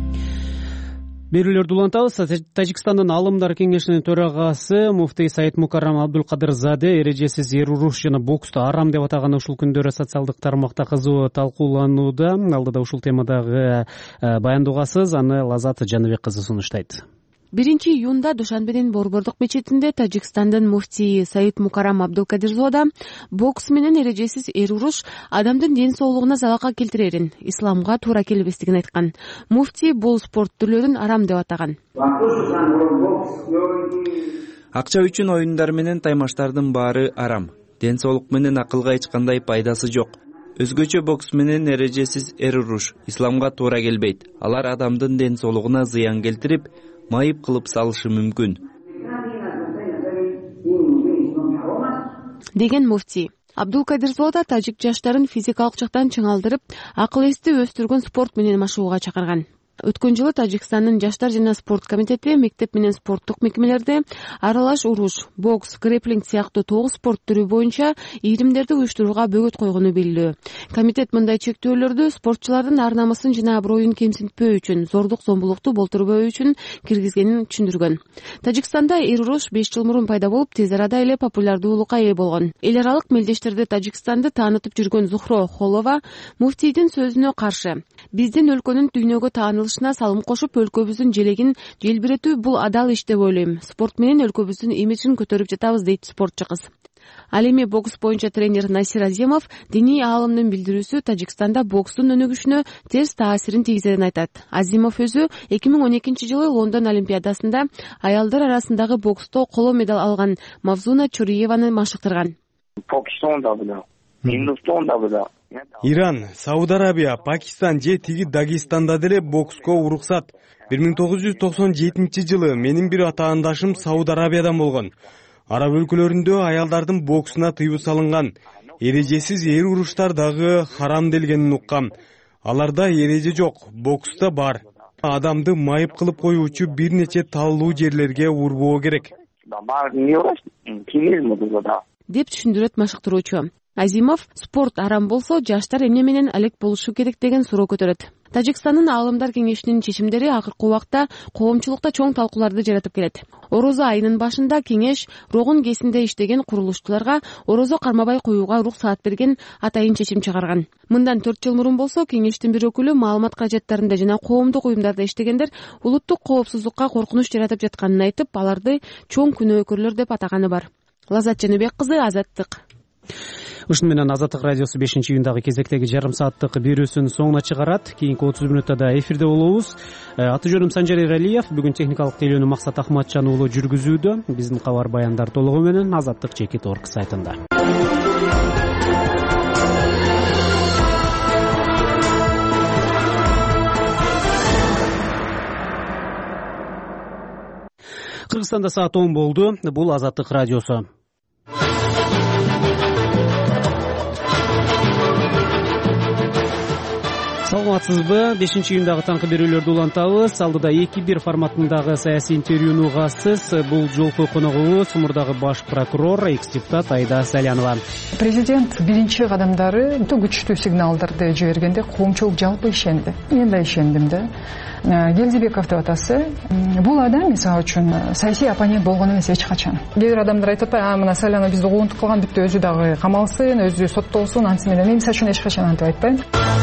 Берүүлөрдү улантабыз. Тажикстандын Алымдар кеңешинин төрагасы муфтий Саид Мукаррам Абдулкадырзаде эрежесиз эр уруш жана боксту арам деп атаган ушул күндөрү социалдык тармакта кызуу талкууланууда. Алдыда ушул темадагы баяндоогасыз аны Лазат Жаныбек кызы сунуштайт. биринчи июнда Душанбенин Борбордук мечетинде Тажикстандын муфтии Саид Мукаррам Абдулкадырзода бокс менен эрежесиз эр уруш адамдын ден соолугуна залалга келтирерин, исламга туура келбестигин айткан. Муфтий бул спорт түрлөрүн арам деп атаган. Акча үчүн оюндар менен таймаштардын баары арам. Ден соолук менен акылга эч кандай пайдасы жок. Өзгөчө бокс менен эрежесиз эр уруш исламга туура келбейт. Алар адамдын ден соолугуна зыян келтирип, майып кылып салышы мүмкүн деген муфтий. Абдулкадырзода тажик жаштарын физикалык жактан чыңалдырып, акыл эсти өстүргөн спорт менен машыгууга чакырган. Өткөн жылы Тажикстандын жаштар жана спорт комитети мектеп менен спорттук мекемелерде аралаш уруш, бокс, грэпплинг сыяктуу тогуз спорт түрү боюнча ийримдерди уюштурууга бөгөт койгону белгилүү. Комитет мындай чектөөлөрдү спортчулардын ар намысын жана аброюн кемсинтпөө үчүн, зордук зомбулукту болтурбоо үчүн киргизгенин түшүндүргөн. Тажикстанда эр уруш беш жыл мурун пайда болуп, тез арада эле популярдуулукка ээ болгон. Эл аралык мелдештерде Тажикстанды таанытып жүргөн Зухро Холова муфтийдин сөзүнө каршы: биздин өлкөнүн дүйнөгө таанылышына салым кошуп, өлкөбүздүн желегин желбиретүү бул адал иш деп ойлойм. Спорт менен өлкөбүздүн имиджин көтөрүп жатабыз, дейт спортчу кыз. Ал эми бокс боюнча тренер Насир Аземов диний аалымдын билдирүүсү Тажикстанда бокстун өнүгүшүнө терс таасирин тийгизерин айтат. Азимов өзү эки миң он экинчи жылы Лондон Олимпиадасында аялдар арасындагы боксто коло медаль алган Мавзуна Чуриеваны машыктырган. Иран, Сауд Арабия, Пакистан же тиги Дагестанда деле бокско уруксат. бир миң тогуз жүз токсон жетинчи жылы менин бир атаандашым Сауд Арабиядан болгон. Араб өлкөлөрүндө аялдардын боксуна тыюу салынган. Эрежесиз эр уруштар дагы харам делгенин уккам. Аларда эреже жок, бокста бар. Адамды майып кылып коюучу бир нече таллуу жерлерге урбоо керек. деп түшүндүрөт машыктыруучу. Азимов спорт арам болсо жаштар эмне менен алек болушу керек деген суроо көтөрөт. Тажикстандын аалымдар кеңешинин чечимдери акыркы убакта коомчулукта чоң талкууларды жаратып келет. Орозо айынын башында кеңеш рогун кесинде иштеген курулушчуларга орозо кармабай коюуга уруксаат берген атайын чечим чыгарган. Мындан төрт жыл мурун болсо кеңештин бир өкүлү маалымат каражаттарында жана коомдук уюмдарда иштегендер улуттук коопсуздукка коркунуч жаратып жатканын айтып, аларды чоң күнөөкөрлөр деп атаганы бар. Лаззат Жаныбек кызы, Азаттык. Ушуну менен Азаттык радиосу бешинчи июндагы кезектеги жарым сааттык берүүсүн соңуна чыгарат. Кийинки отуз мүнөттө да эфирде болобуз. Аты жөнүм Санжар Эралиев. Бүгүн техникалык тейлөөнү Максат Ахматжан уулу жүргүзүүдө. Биздин кабар баяндар толугу менен азаттык чекит точка орг сайтында. Кыргызстанда саат он болду. Бул Азаттык радиосу. Саламатсызбы? бешинчи июндагы таңкы берүүлөрдү улантабыз. Алдыда эки бир форматындагы саясий интервьюну угасыз. Бул жолку коногубуз Мурдагы баш прокурор, экс-депутат Айда Салянова. Президент биринчи кадамдары өтө күчтүү сигналдарды жибергенде коомчулук жалпы ишенди. Мен да ишендим да. Гелдибеков деп атасы. Бул адам мисалы үчүн саясий оппонент болгон эмес эч качан. Кээ бир адамдар айтат, а мына Салянова бизди угунтук кылган, бүттү, өзү дагы камалсын, өзү соттолсун, антип менен. Мен мисалы үчүн эч качан антип айтпайм.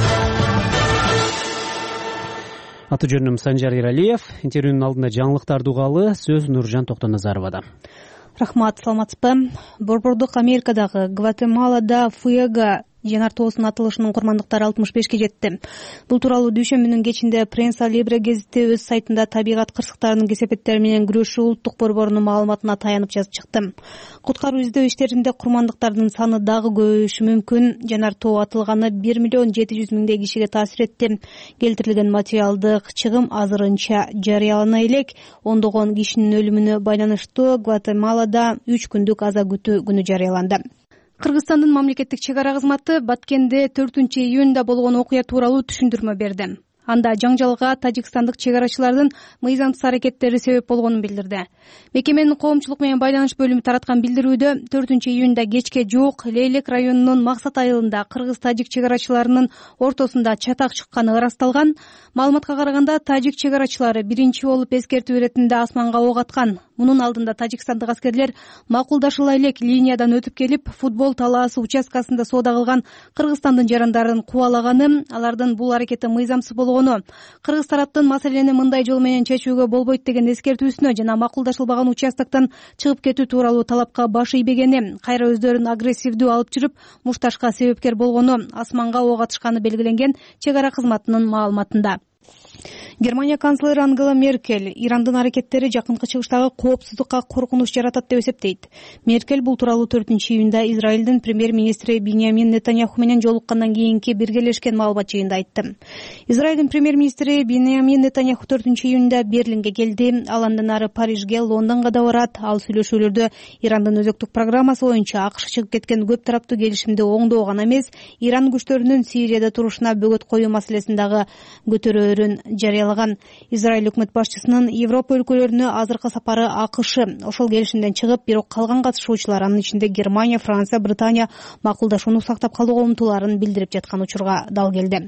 Аты жөнүм Санжар Эралиев. Интервьюнун алдында жаңылыктарды угалы. Сөз Нуржан Токтоназаровада. Рахмат, саламатсызбы? Борбордук Америкадагы Гватемалада Фуэго жанар тоосунун атылышынын курмандыктары алтымыш бешке жетти. Бул тууралуу дүйшөмбүнүн кечинде Пресса Либре гезити өз сайтында табигат кырсыктарынын кесепеттери менен күрөшүү улуттук борборунун маалыматына таянып жазып чыкты. Куткаруу издөө иштеринде курмандыктардын саны дагы көбөйүшү мүмкүн. Жанар тоо атылганы бир миллион жети жүз миңдей кишиге таасир этти. Келтирилген материалдык чыгым азырынча жарыялана элек. Ондогон кишинин өлүмүнө байланыштуу Гватемалада үч күндүк аза күтүү күнү жарыяланды. Кыргызстандын мамлекеттик чек ара кызматы Баткенде төртүнчү июнда болгон окуя тууралуу түшүндүрмө берди. Анда жаңжалга тажикстандык чек арачылардын мыйзамсыз аракеттери себеп болгонун билдирди. Мекеменин коомчулук менен байланыш бөлүмү тараткан билдирүүдө төртүнчү июнда кечке жуук Лейлек районунун Максат айылында кыргыз-тажик чек арачыларынын ортосунда чатак чыкканы ырасталган. Маалыматка караганда тажик чек арачылары биринчи болуп эскертүү иретинде асманга ок аткан. Мунун алдында тажикстандык аскерлер макулдашыла элек линиядан өтүп келип, футбол талаасы участкасында соода кылган Кыргызстандын жарандарын кубалаганы, алардын бул аракети мыйзамсыз болгону, кыргыз тараптын маселени мындай жол менен чечүүгө болбойт деген эскертүүсүнө жана макулдашылбаган участоктон чыгып кетүү тууралуу талапка баш ийбегени, кайра өздөрүн агрессивдүү алып жүрүп, мушташка себепкер болгону, асманга ок атышканы белгиленген чек ара кызматынын маалыматында. Германия канцлери Ангела Меркель Ирандын аракеттери жакынкы чыгыштагы коопсуздукка коркунуч жаратат деп эсептейт. Меркель бул тууралуу төртүнчү июнда Израилдин премьер-министри Биньямин Нетаньяху менен жолуккандан кийинки биргелешкен маалымат жыйынында айтты. Израилдин премьер-министри Биньямин Нетаньяху төртүнчү июнда Берлинге келди. Ал андан ары Парижге, Лондонго да барат. Ал сүйлөшүүлөрдө Ирандын өзөктүк программасы боюнча АКШ чыгып кеткен көп тараптуу келишимди оңдоо гана эмес, Иран күчтөрүнүн Сирияда турушуна бөгөт коюу маселесин дагы көтөрөөрүн жарыялаган. Израиль өкмөт башчысынын Европа өлкөлөрүнө азыркы сапары АКШ. Ошол келишимден чыгып, бирок калган катышуучулар, анын ичинде Германия, Франция, Британия макулдашууну сактап калууга умтулаарын билдирип жаткан учурга дал келди.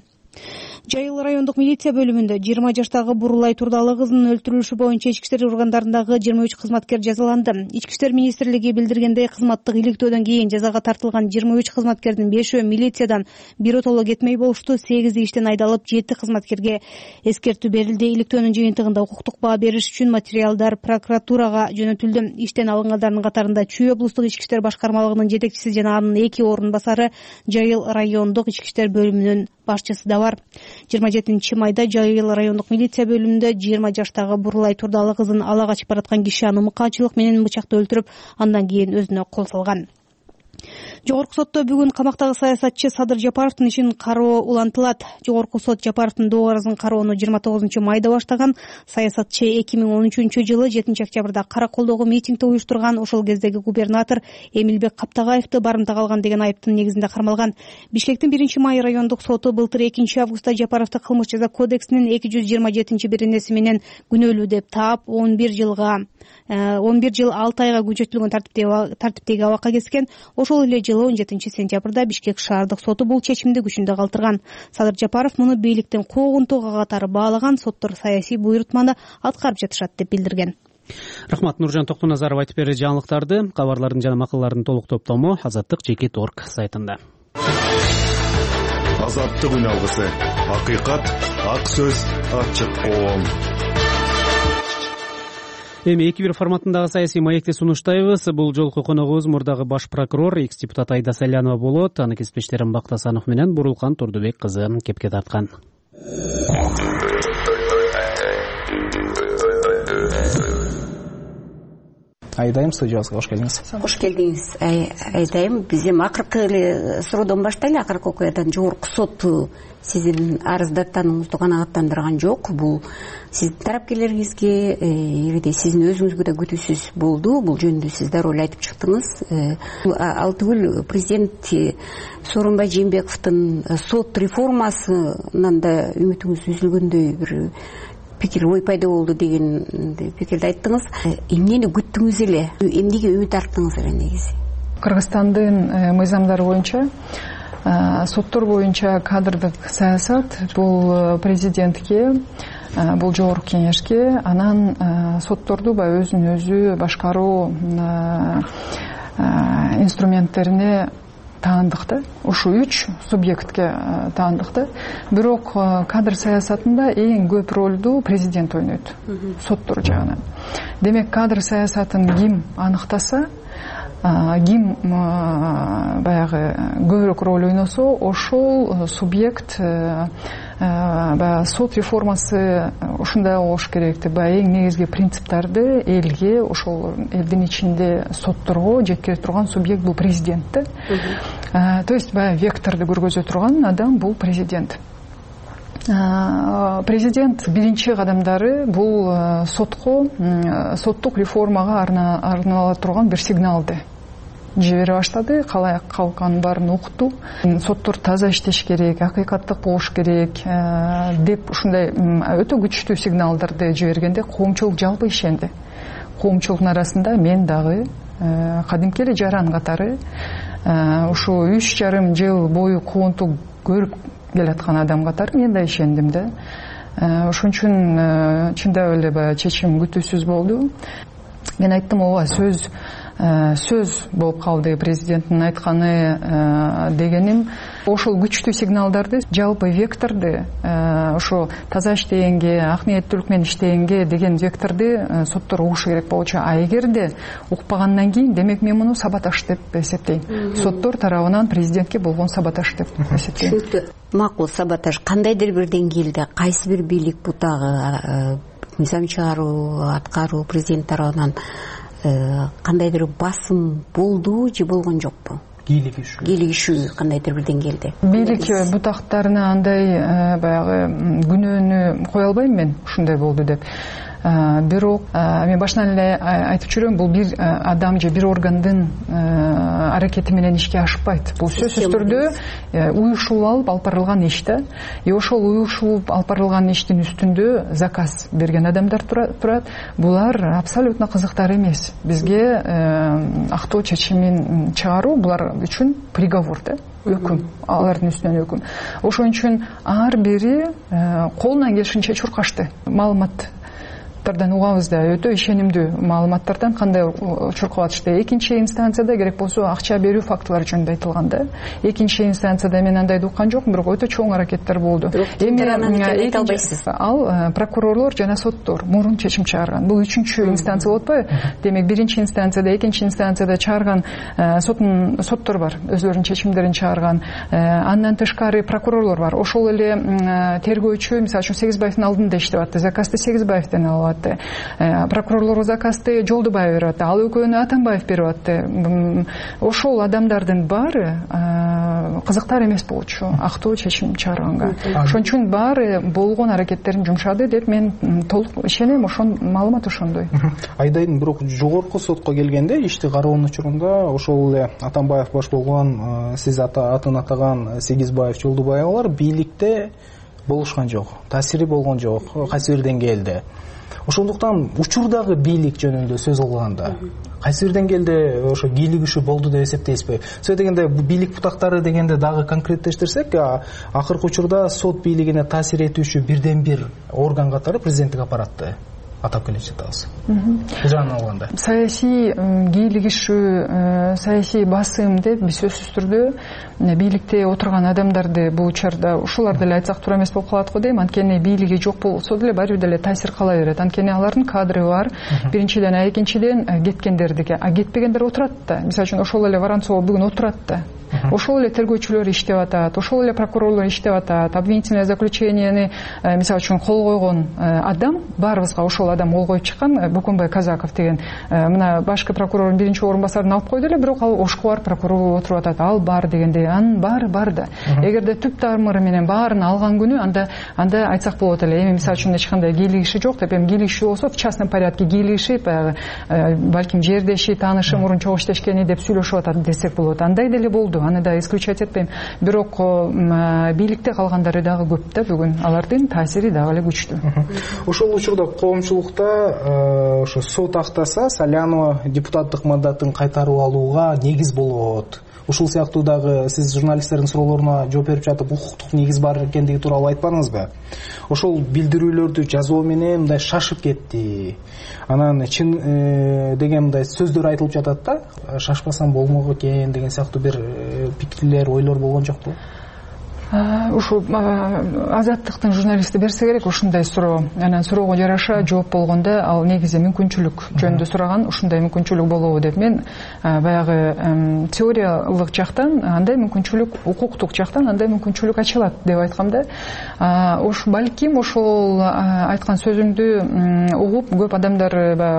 Жайыл райондук милиция бөлүмүндө жыйырма жаштагы Бурулай Турдалы кызынын өлтүрүлүшү боюнча ички иштер органдарындагы жыйырма үч кызматкер жазаланды. Ички иштер министрлиги билдиргендей, кызматтык иликтөөдөн кийин жазага тартылган жыйырма үч кызматкердин бешөө милициядан биротоло кетмей болушту. сегизи иштен айдалып, жети кызматкерге эскертүү берилди. Иликтөөнүн жыйынтыгында укуктук баа бериш үчүн материалдар прокуратурага жөнөтүлдү. Иштен алынгандардын катарында Чүй облустук ички иштер башкармалыгынын жетекчиси жана анын эки орун басары, Жайыл райондук ички иштер бөлүмүнүн башчысы да бар. жыйырма жетинчи майда Жайыл райондук милиция бөлүмүндө жыйырма жаштагы Бурулай Турдалы кызын ала качып бараткан киши аны мыкаачылык менен бычакты өлтүрүп, андан кийин өзүнө кол салган. Жогорку сотто бүгүн камактагы саясатчы Садыр Жапаровдун ишин кароо улантылат. Жогорку сот Жапаровдун доо арызын кароону жыйырма тогузунчу майда баштаган. Саясатчы эки миң он үчүнчү жылы жетинчи октябрда Караколдогу митингди уюштурган. Ошол кездеги губернатор Эмилбек Каптагаевди барымтага алган деген айыптын негизинде кармалган. Бишкектин биринчи май райондук соту былтыр экинчи августта Жапаровду кылмыш жаза кодексинин эки жүз жыйырма жетинчи беренеси менен күнөөлүү деп таап, он бир жылга он бир жыл алты айга күчөтүлгөн тартиптеги абакка кескен. Ошол эле жылы он жетинчи сентябрда Бишкек шаардык соту бул чечимди күчүндө калтырган. Садыр Жапаров муну бийликтин куугунтугу катары баалаган, соттор саясий буйрутманы аткарып жатышат деп билдирген. Рахмат. Нуржан Токтоназаров айтып берди жаңылыктарды. Кабарлардын жана макалалардын толук топтому азаттык чекит точка орг сайтында. Азаттык үн алгысы. Акыйкат, ак сөз, ачык коом. Эми эки бир форматындагы саясий маекти сунуштайбыз. Бул жолку коногубуз мурдагы баш прокурор, экс-депутат Айда Салянова болот. Анын кесиптештерин Бактасанов менен Бурулкан Турдубек кызы кепке тарткан. Айдайым, студиябызга кош келдиңиз. Кош келдиңиз. Айдайым, биз эми акыркы эле суроодон баштайлы. Акыркы окуядан жогорку сот сиздин арыздаттанууңузду канааттандырган жок. Бул сиздин тарапкерлериңизге, эгерде сиздин өзүңүзгө да күтүүсүз болду. Бул жөнүндө сиз дароо эле айтып чыктыңыз. Ал түгүл, президент Сооронбай Жээнбековдун сот реформасынан да үмүтүңүз үзүлгөндөй бир пикир ой пайда болду деген пикирди айттыңыз. Эмнени күттүңүз эле? Эмнеге үмүт арттыңыз эле негизи? Кыргызстандын мыйзамдары боюнча соттор боюнча кадрдык саясат бул президентке, бул жогорку кеңешке, анан сотторду баягы өзүн өзү башкаруу инструменттерине таандык да. Ушу үч субъектке таандык да. Бирок кадр саясатында эң көп ролду президент ойнойт, соттор жагынан. Демек, кадр саясатын ким аныктаса, ким баягы көбүрөөк роль ойносо, ошол субъект баягы сот реформасы ушундай болуш керек деп баягы эң негизги принциптарды элге, ошол элдин ичинде сотторго жеткире турган субъект бул президент да. То есть баягы векторду көргөзө турган адам бул президент. Президент биринчи кадамдары бул сотко, соттук реформага арналып турган бир сигналды жибере баштады. Калай калганын баарын укту. Соттор таза иштеш керек, акыйкаттык болуш керек деп ушундай өтө күчтүү сигналдарды жибергенде коомчулук жалпы ишенди. Коомчулуктун арасында мен дагы кадимки эле жаран катары ушу үч жарым жыл бою куугунтук көрүп келаткан адам катары мен да ишендим да. Ошон үчүн чындап эле баягы чечим күтүүсүз болду. Мен айттым, ооба, сөз сөз болуп калды президенттин айтканы дегеним. Ошол күчтүү сигналдарды, жалпы векторду, ошо таза иштегенге, ак ниеттүүлүк менен иштегенге деген векторду соттор угушу керек болчу. А эгерде укпагандан кийин, демек мен муну саботаж деп эсептейм. Соттор тарабынан президентке болгон саботаж деп эсептейм. Түшүнүктүү. Макул саботаж кандайдыр бир деңгээлде, кайсы бир бийлик бутагы, мыйзам чыгаруу, аткаруу президент тарабынан кандайдыр басым болду же болгон жокпу? Кийлигишүү. Кийлигишүү кандайдыр бир деңгээлде. Бийлик бутактарына андай баягы күнөөнү кое албайм мен, ушундай болду деп. Бирок мен башынан эле айтып жүрөм, бул бир адам же бир органдын аракети менен ишке ашпайт. Бул сөзсүз түрдө уюшулуп алып алып барылган иш да. И ошол уюшулуп алып барылган иштин үстүндө заказ берген адамдар турат. Булар абсолютно кызыктар эмес. Бизге актоо чечимин чыгаруу булар үчүн приговор да. Өкүм, алардын үстүнөн өкүм. Ошон үчүн ар бири колунан келишинче чуркашты. Маалымат тардан угабыз да, өтө ишенимдүү маалыматтардан кандай чуркап атышты. Экинчи инстанцияда керек болсо акча берүү фактылары жөнүндө айтылган да. Экинчи инстанцияда мен андайды уккан жокмун, бирок өтө чоң аракеттер болду. Эми ал прокурорлор жана соттор мурун чечим чыгарган. Бул үчүнчү инстанция болуп атпайбы? Демек, биринчи инстанцияда, экинчи инстанцияда чыгарган соттун соттор бар, өзлөрүнүн чечимдерин чыгарган. Андан тышкары прокурорлор бар. Ошол эле тергөөчү, мисалы үчүн Сегизбаевдин алдында иштеп атты. Заказды Сегизбаевден алып атты. Прокурорлор заказды Жолдубаев берип атты. Ал экөөнү Атамбаев берип атты. Ошол адамдардын баары кызыктар эмес болчу актоо чечим чыгарганга. Ошон үчүн баары болгон аракеттерин жумшады деп мен толук ишенем. Ошон маалымат ошондой. Айдайдын бирок жогорку сотко келгенде ишти кароонун учурунда ошол эле Атамбаев баш болгон, сиз атын атаган Сегизбаев, Жолдубаевлар бийликте болушкан жок. Таасири болгон жок кайсы бир деңгээлде. ошондуктан учурдагы бийлик жөнүндө сөз кылганда кайсы бир деңгээлде ошо кийлигишүү болду деп эсептейсизби? Сөз дегенде бийлик бутактары дегенде дагы конкреттештирсек, акыркы учурда сот бийлигине таасир этүүчү бирден бир орган катары президенттик аппаратты атап келе жатабыз. Жанын алганда саясий кийлигишүү, саясий басым деп биз сөзсүз түрдө бийликте отурган адамдарды бул учурда ушулар деле айтсак туура эмес болуп калат го дейм. Анткени бийлиги жок болсо деле баары бир деле таасир кала берет. Анткени алардын кадры бар. Биринчиден, а экинчиден кеткендердики, а кетпегендер отурат да. Мисалы үчүн ошол эле Воронцова бүгүн отурат да. Ошол эле тергөөчүлөр иштеп атат, ошол эле прокурорлор иштеп атат. Обвинительное заключениени мисалы үчүн кол койгон адам, баарыбызга ошол адам кол коюп чыккан, Бөкөнбай Казаков деген мына башкы прокурордун биринчи орун басарын алып койду эле, бирок ал Ошкуар прокурору отуруп атат. Ал бар дегенде, анын баары бар да. Эгерде түп тамыры менен баарын алган күнү, анда анда айтсак болот эле. Эми мисалы үчүн эч кандай кийлигиши жок деп, эми кийлигиши болсо в частном порядке кийлигишип, балким жердеши, таанышы, мурун чогуу иштешкени деп сүйлөшүп атат десек болот. Андай деле болду. Аны да исключать этпейм. Бирок бийликте калгандары дагы көп да бүгүн. Алардын таасири дагы эле күчтүү. Ошол учурда коомчулукта ошо сот актаса Салянова депутаттык мандатын кайтарып алууга негиз болот. Ушул сыяктуу дагы сиз журналисттердин суроолоруна жооп берип жатып укуктук негиз бар экендиги тууралуу айтпадыңызбы? Ошол билдирүүлөрдү жазуу менен мындай шашып кетти. Анан чын деген мындай сөздөр айтылып жатат да, шашпасам болмок экен деген сыяктуу бир пикирлер, ойлор болгон жокпу? Ушу Азаттыктын журналисти берсе керек ушундай суроо. Анан суроого жараша жооп болгондо ал негизи мүмкүнчүлүк жөнүндө сураган, ушундай мүмкүнчүлүк болобу деп. Мен баягы теориялык жактан андай мүмкүнчүлүк, укуктук жактан андай мүмкүнчүлүк ачылат деп айткам да. Ош балким ошол айткан сөзүмдү угуп көп адамдар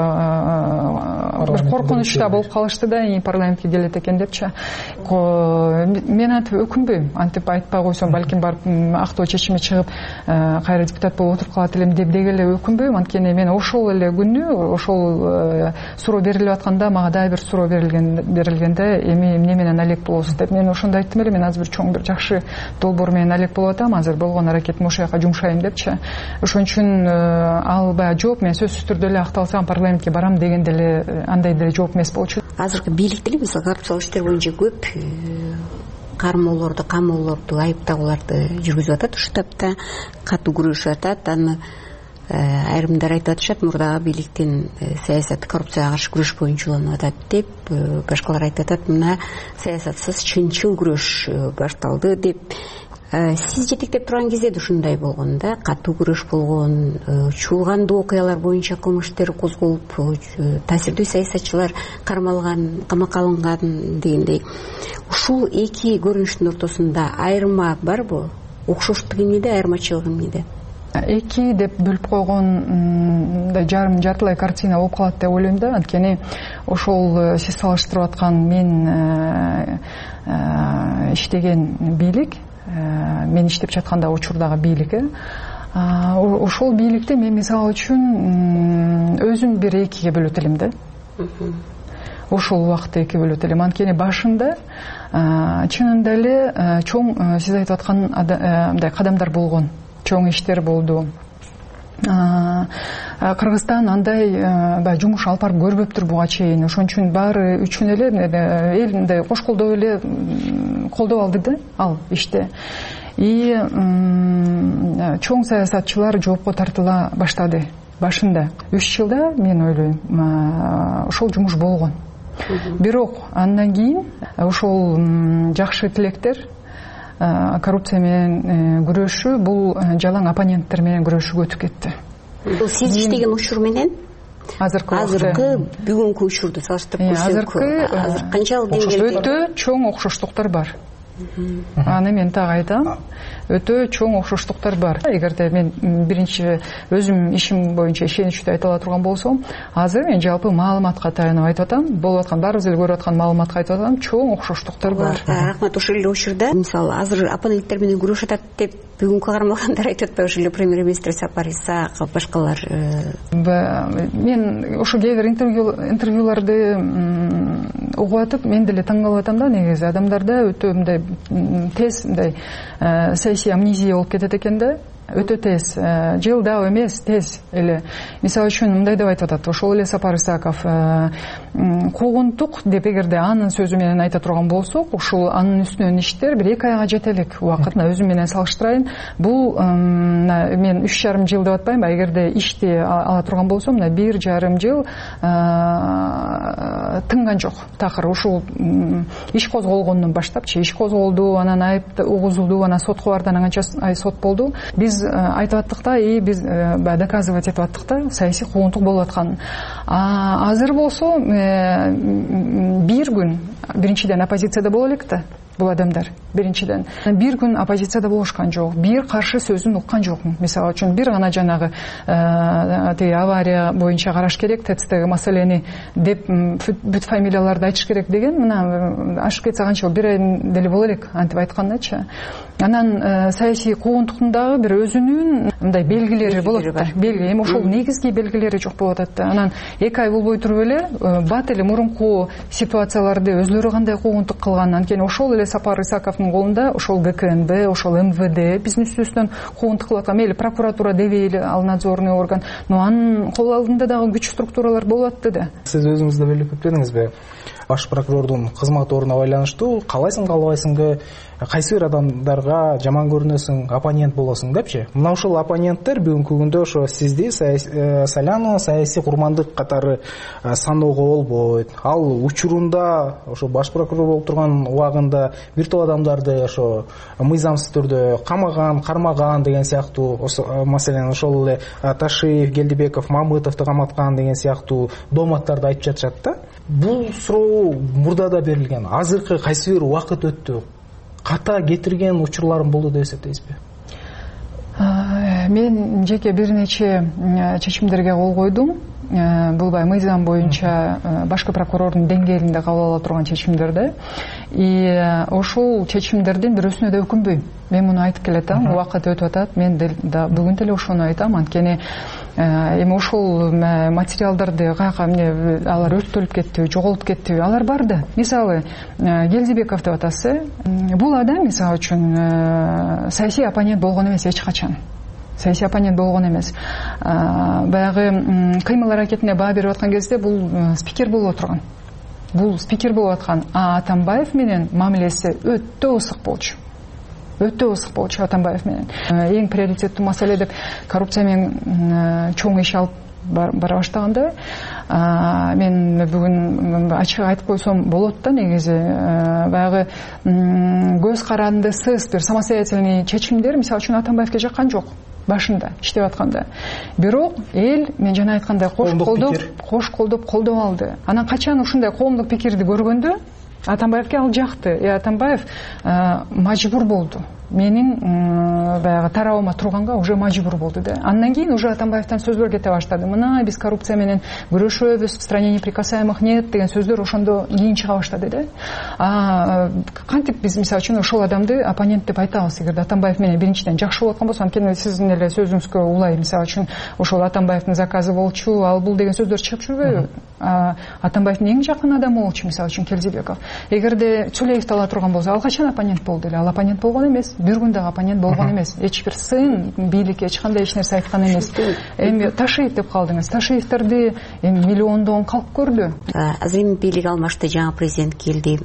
бир коркунучта болуп калышты да, парламентке келет экен депчи. Мен антип өкүнбөйм, антип айтпай койсом балким барып актоо чечими чыгып кайра депутат болуп отуруп калат элем деп деги эле өкүнбөйм. Анткени мен ошол эле күнү ошол суроо берилип атканда мага дагы бир суроо берилген берилгенде эми эмне менен алек болосуз деп мен ошондо айттым эле, мен азыр бир чоң бир жакшы долбоор менен алек болуп атам, азыр болгон аракетим ошол жака жумшайм депчи. Ошон үчүн ал баягы жооп мен сөзсүз түрдө эле акталсам парламентке барам деген деле андай деле жооп эмес болчу. Азыркы бийлик деле мисалы коррупциялык иштер боюнча көп кармоолорду, камоолорду, айыптоолорду жүргүзүп атат. Ушу тапта катуу күрөшүп атат. Аны айрымдар айтып атышат, мурдагы бийликтин саясаты коррупцияга каршы күрөш боюнча уланып атат деп, башкалар айтып атат, мына саясатсыз чынчыл күрөш башталды деп. Сиз жетектеп турган кезде да ушундай болгон да, катуу күрөш болгон, чуулгандуу окуялар боюнча кылмыш иштер козголуп, таасирдүү саясатчылар кармалган, камакка алынган дегендей. Ушул эки көрүнүштүн ортосунда айырма барбы? Окшоштугу эмнеде, айырмачылыгы эмнеде? Эки деп бөлүп койгон жарым жартылай картина болуп калат деп ойлойм да. Анткени ошол сиз салыштырып аткан мен иштеген бийлик, мен иштеп жатканда учурдагы бийлик, ошол бийликти мен мисалы үчүн өзүм бир экиге бөлөт элем да. Ошол убакытта эки бөлөт элем. Анткени башында чынында эле чоң сиз айтып аткан мындай кадамдар болгон, чоң иштер болду. Кыргызстан андай баягы жумуш алып барып көрбөптүр буга чейин. Ошон үчүн баары үчүн эле эл мындай кош колдоо эле колдоп алды да ал иште. И чоң саясатчылар жоопко тартыла баштады башында. үч жылда мен ойлойм ошол жумуш болгон. Бирок андан кийин ошол жакшы тилектер коррупция менен күрөшүү, бул жалаң оппоненттер менен күрөшүүгө өтүп кетти. Бул сиз иштеген учур менен азыркы азыркы бүгүнкү учурду салыштырып көрсөк, азыр канчалык деңгээлде өтө чоң окшоштуктар бар. Аны мен так айтам, өтө чоң окшоштуктар бар. Эгерде мен биринчи өзүм ишим боюнча ишеничтүү айта ала турган болсом, азыр мен жалпы маалыматка таянып айтып атам, болуп аткан баарыбыз эле көрүп аткан маалыматка айтып атам, чоң окшоштуктар бар. Рахмат. Ошол эле учурда мисалы азыр оппоненттер менен күрөшүп атат деп бүгүнкү кармалгандар айтып атпайбы? Ошол эле премьер-министр Сапар Исаков, башкалар. Мен ошо кээ бир интервьюларды угуп атып, мен деле таң калып атам да, негизи адамдарда өтө мындай тез мындай саясий амнезия болуп кетет экен да. өтө тез, жылдап эмес, тез эле. Мисалы үчүн мындай деп айтып атат, ошол эле Сапар Исаков куугунтук деп эгерде анын сөзү менен айта турган болсок, ушул анын үстүнөн иштер бир эки айга жете элек убакыт. Өзүм менен салыштырайын. Бул мен үч жарым жыл деп атпайм, эгерде ишти ала турган болсом, мына бир жарым жыл тынган жок. Такыр ушул иш козголгондон баштапчы, иш козголду, анан айып угузулду, анан сотко барды, анан канча ай сот болду. Биз айтып аттык да, и биз доказывать этип аттык да, саясий куугунтук болуп атканын. Азыр болсо бир күн биринчиден оппозицияда боло элек да бул адамдар. Биринчиден бир күн оппозицияда болушкан жок, бир каршы сөзүн уккан жокмун. Мисалы үчүн бир гана жанагы тиги авария боюнча караш керек, тецтеги маселени деп бүт фамилияларды айтыш керек деген, мына ашып кетсе канча бир ай деле боло элек антип айткандачы. Анан саясий куугунтуктун дагы бир өзүнүн мындай белгилери болот да. Белги, эми ошол негизги белгилери жок болуп атат да. Анан эки ай болбой туруп эле бат эле мурунку ситуацияларды өзлөрү кандай куугунтук кылган, анткени ошол эле Сапар Исаковдун колунда ошол гэ ка эн бэ, ошол эм вэ дэ биздин үстүбүздөн куугунтук кылып аткан. Мейли прокуратура дебейли, ал надзорный орган, но анын кол алдында дагы күч структуралар болуп атты да. Сиз өзүңүз да белип кетпедиңизби? Баш прокурордун кызмат ордуна байланыштуу каалайсың каалабайсыңбы, кайсы бир адамдарга жаман көрүнөсүң, оппонент болосуң депчи. Мына ушул оппоненттер бүгүнкү күндө ошо сизди Салянова саясий курмандык катары саноого болбойт. Ал учурунда ошо баш прокурор болуп турган убагында бир топ адамдарды ошо мыйзамсыз түрдө камаган, кармаган деген сыяктуу, маселен ошол эле Ташиев, Келдибеков, Мамытовду каматкан деген сыяктуу дооматтарды айтып жатышат да. Бул суроо мурда да берилген. Азыркы кайсы бир убакыт өттү, ката кетирген учурларым болду деп эсептейсизби? Мен жеке бир нече чечимдерге кол койдум. Бул бай мыйзам боюнча башкы прокурордун деңгээлинде кабыл ала турган чечимдерде. И ошол чечимдердин бирөөсүнө да өкүнбөйм. Мен муну айтып келатам, убакыт өтүп атат. Мен да бүгүн деле ошону айтам, анткени эми ошол материалдарды каяка эмне алар өрттөлүп кеттиби, жоголуп кеттиби, алар бар да. Мисалы, Келдибеков деп атасы, бул адам мисалы үчүн саясий оппонент болгон эмес эч качан. Саясий оппонент болгон эмес. Баягы кыймыл аракетине баа берип аткан кезде бул спикер болуп отурган. Бул спикер болуп аткан. А Атамбаев менен мамилеси өтө ысык болчу. Өтө ысык болчу Атамбаев менен. Эң приоритеттүү маселе деп коррупция менен чоң иш алып бара баштаганда, мен бүгүн ачык айтып койсом болот да, негизи баягы көз карандысыз бир самостоятельный чечимдер мисалы үчүн Атамбаевке жаккан жок. Башында иштеп атканда. Бирок эл мен жана айткандай кош колдоп, кош колдоп колдоп алды. Анан качан ушундай коомдук пикирди көргөндө Атамбаевке ал жакты. И Атамбаев мажбур болду. Менин баягы тарабыма турганга уже мажбур болду да. Андан кийин уже Атамбаевтан сөздөр кете баштады. Мына биз коррупция менен күрөшөбүз, в стране неприкасаемых нет деген сөздөр ошондо кийин чыга баштады да. А кантип биз мисалы үчүн ошол адамды оппонент деп айтабыз, эгерде Атамбаев менен биринчиден жакшы болуп аткан болсо, анткени сиздин эле сөзүңүзгө улай, мисалы үчүн ошол Атамбаевдин заказы болчу, ал бул деген сөздөр чыгып жүрбөйбү? Атамбаевдин эң жакын адамы болчу мисалы үчүн Келдибеков. Эгерде Чулеевди ала турган болсо, ал качан оппонент болду эле? Ал оппонент болгон эмес. Бир күндө оппонент болгон эмес. Эч бир сын, бийликке эч кандай эч нерсе айткан эмес. Эми Ташиев деп калдыңыз. Ташиевтерди эми миллиондон калп көрдү. Азыр эми бийлик алмашты, жаңы президент келди.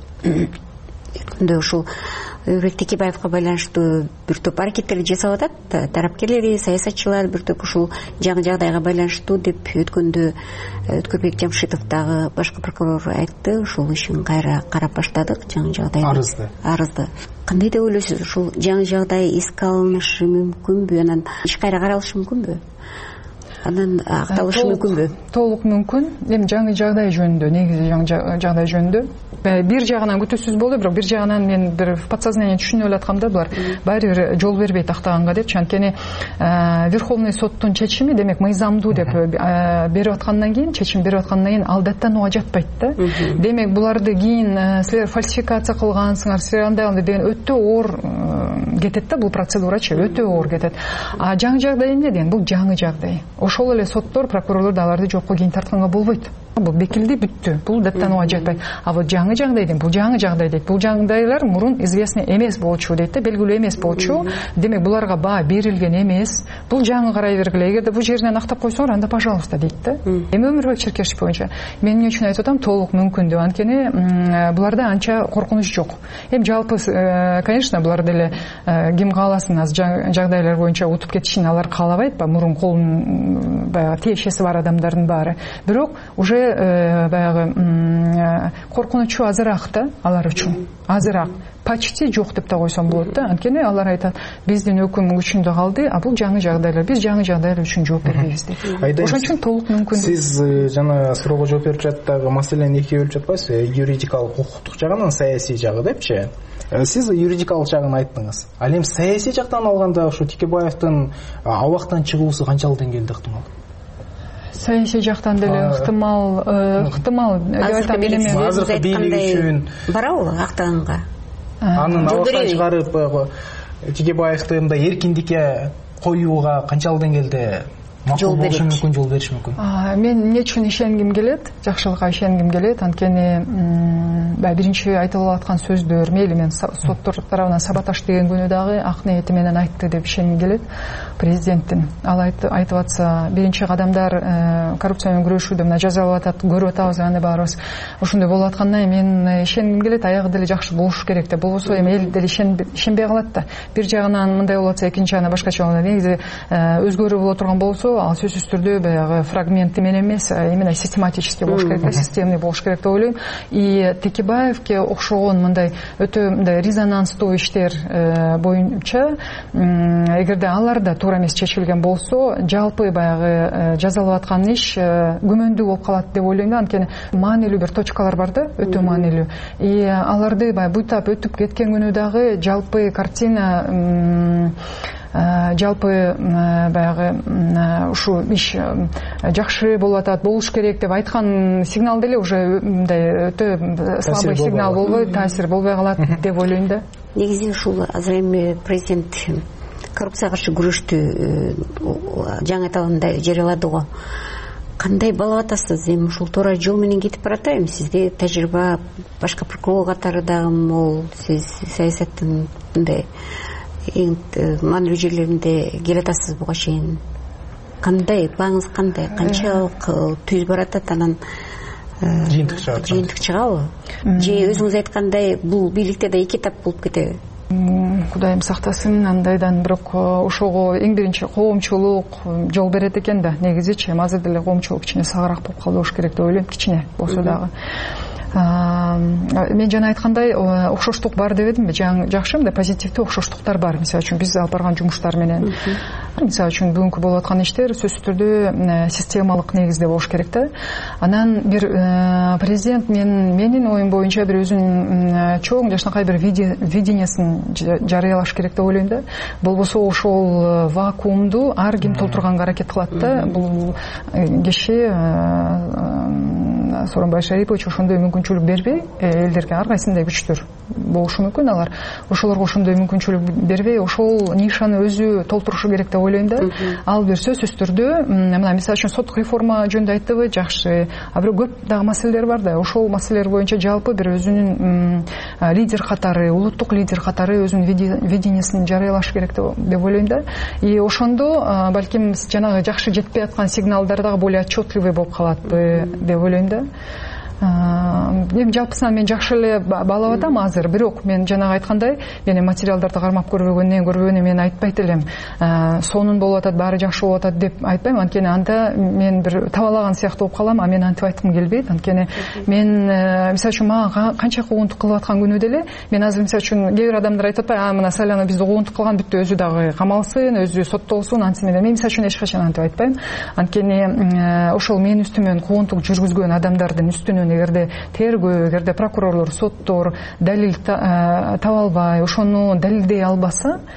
Күндө ушул Өрбек Текебаевга байланыштуу бир топ аракеттерди жасап атат. Тарапкерлери, саясатчылар бир топ ушул жаңы жагдайга байланыштуу деп өткөндө Өткөрбек Жамшитов дагы башкы прокурор айтты. Ушул ишин кайра карап баштадык, жаңы жагдай. Арызды. Арызды. Кандай деп ойлойсуз? Ушул жаңы жагдай эске алынышы мүмкүнбү? Анан иш кайра каралышы мүмкүнбү? Анан акталышы мүмкүнбү? Толук мүмкүн. Эми жаңы жагдай жөнүндө, негизи жаңы жагдай жөнүндө бир жагынан күтүүсүз болду, бирок бир жагынан мен бир в подсознании түшүнүп элаткам да, булар баары бир жол бербейт актаганга депчи. Анткени Верховный соттун чечими, демек мыйзамдуу деп берип аткандан кийин, чечим берип аткандан кийин ал даттанууга жатпайт да. Демек буларды кийин силер фальсификация кылгансыңар, силер андай деген өтө оор кетет да, бул процедурачы өтө оор кетет. А жаңы жагдай эмне деген? Бул жаңы жагдай. Ошол эле соттор, прокурорлор да аларды жокко кийин тартканга болбойт. бул бекилди, бүттү, бул даттанууга жатпайт. А вот жаңы жагдай дейт, бул жаңы жагдай дейт. Бул жагдайлар мурун известный эмес болчу дейт да, белгилүү эмес болчу. Демек буларга баа берилген эмес. Бул жаңы карай бергиле. Эгерде бул жеринен актап койсоңор, анда пожалуйста дейт да. Эми Өмүрбек Черкешев боюнча мен эмне үчүн айтып атам, толук мүмкүн деп. Анткени буларда анча коркунуч жок. Эми жалпы, конечно, булар деле ким кааласын аз жагдайлар боюнча утуп кетишин алар каалабайт ба, мурун колун баягы тиешеси бар адамдардын баары. Бирок уже баягы коркунучу азыраак да алар үчүн. Азыраак. Почти жок деп да койсом болот да. Анткени алар айтат, биздин өкүм күчүндө калды, а бул жаңы жагдайлар. Биз жаңы жагдайлар үчүн жооп бербейбиз деп. Ошон үчүн толук мүмкүн. Сиз жана суроого жооп берип жатдагы маселени экиге бөлүп жатпайсызбы? Юридикалык, укуктук жагынан саясий жагы депчи. Сиз юридикалык жагын айттыңыз. Ал эми саясий жактан алганда ушу Текебаевдин абактан чыгуусу канчалык деңгээлде ыктымал? Саясий жактан деле ыктымал, ыктымал деп айтам. Азыркы бийлик үчүн барабы актаганга? Анын абактан чыгарып Текебаевди мындай эркиндикке коюуга канчалык деңгээлде жол бериш мүмкүн, жол бериш мүмкүн? Мен эмне үчүн ишенгим келет, жакшылыкка ишенгим келет. Анткени биринчи айтылып аткан сөздөр, мейли мен соттор тарабынан саботаж деген күнү дагы ак ниети менен айтты деп ишенгим келет президенттин. Ал айтып атса, биринчи кадамдар коррупция менен күрөшүүдө мына жазалап атат, көрүп атабыз аны баарыбыз. Ошондой болуп аткандан мен ишенгим келет, аягы деле жакшы болуш керек деп. Болбосо эми эл деле ишенбей калат да. Бир жагынан мындай болуп атса, экинчи жагынан башкача болот. Негизи өзгөрүү боло турган болсо, ал сөзсүз түрдө баягы фрагменти менен эмес, именно систематически болуш керек да, системный болуш керек деп ойлойм. И Текебаевке окшогон мындай өтө мындай резонанстуу иштер боюнча, эгерде алар да туура эмес чечилген болсо, жалпы баягы жазалап аткан иш күмөндүү болуп калат деп ойлойм да. Анткени маанилүү бир точкалар бар да, өтө маанилүү. И аларды баягы буйтап өтүп кеткен күнү дагы жалпы картина, жалпы баягы ушу иш жакшы болуп атат, болуш керек деп айткан сигнал деле уже мындай өтө слабый сигнал болбой, таасир болбой калат деп ойлойм да. Негизи ушул азыр эми президент коррупцияга каршы күрөштү жаңы этабында жарыялады го. Кандай балап атасыз? Эми ушул туура жол менен кетип баратайбы? Сизде тажрыйба башка прокурор катары дагы мол, сиз саясаттын мындай эң маанилүү жерлеринде келатасыз буга чейин. Кандай бааңыз кандай? Канчалык түз баратат, анан жыйынтык чыгат? Жыйынтык чыгабы? Же өзүңүз айткандай бул бийликте да эки этап болуп кетеби? Кудайым сактасын андайдан. Бирок ошого эң биринчи коомчулук жол берет экен да. Негизичи азыр деле коомчулук кичине сагыраак болуп калыш керек деп ойлойм, кичине болсо дагы. Мен жана айткандай окшоштук бар деп эдимби, жакшы мындай позитивдүү окшоштуктар бар. Мисалы үчүн биз алып барган жумуштар менен, мисалы үчүн бүгүнкү болуп аткан иштер сөзсүз түрдө системалык негизде болуш керек да. Анан бир президент мен менин оюм боюнча бир өзүнүн чоң жакшынакай бир видениясын жарыялаш керек деп ойлойм да. Болбосо ошол вакуумду ар ким толтурганга аракет кылат да. Бул киши Сооронбай Шарипович ошондой мүмкүнчүлүк бербей, элдерге ар кайсындай күчтөр болушу мүмкүн, алар ошолорго ошондой мүмкүнчүлүк бербей, ошол нишаны өзү толтурушу керек деп ойлойм да. Ал бир сөзсүз түрдө, мына мисалы үчүн соттук реформа жөнүндө айттыбы, жакшы. А бирок көп дагы маселелер бар да. Ошол маселелер боюнча жалпы бир өзүнүн лидер катары, улуттук лидер катары өзүнүн видениясын жарыялаш керек деп ойлойм да. И ошондо балким жанагы жакшы жетпей аткан сигналдар дагы более отчетливый болуп калатпы деп ойлойм да. Эми жалпысынан мен жакшы эле баалап атам азыр, бирок мен жанагы айткандай, мен материалдарды кармап көрбөгөндөн көрбөгөнү мен айтпайт элем. Сонун болуп атат, баары жакшы болуп атат деп айтпайм. Анткени анда мен бир табалаган сыяктуу болуп калам, а мен антип айткым келбейт. Анткени мен мисалы үчүн мага канча куугунтук кылып аткан күнү деле, мен азыр мисалы үчүн кээ бир адамдар айтып атпайбы, а мына Саляна бизди куугунтук кылган, бүттү, өзү дагы камалсын, өзү соттолсун, антсын менен. Мен мисалы үчүн эч качан антип айтпайм. Анткени ошол мен үстүмөн куугунтук жүргүзгөн адамдардын үстүнөн эгерде тергөө, эгерде прокурорлор, соттор далил таба албай, ошону далилдей албаса,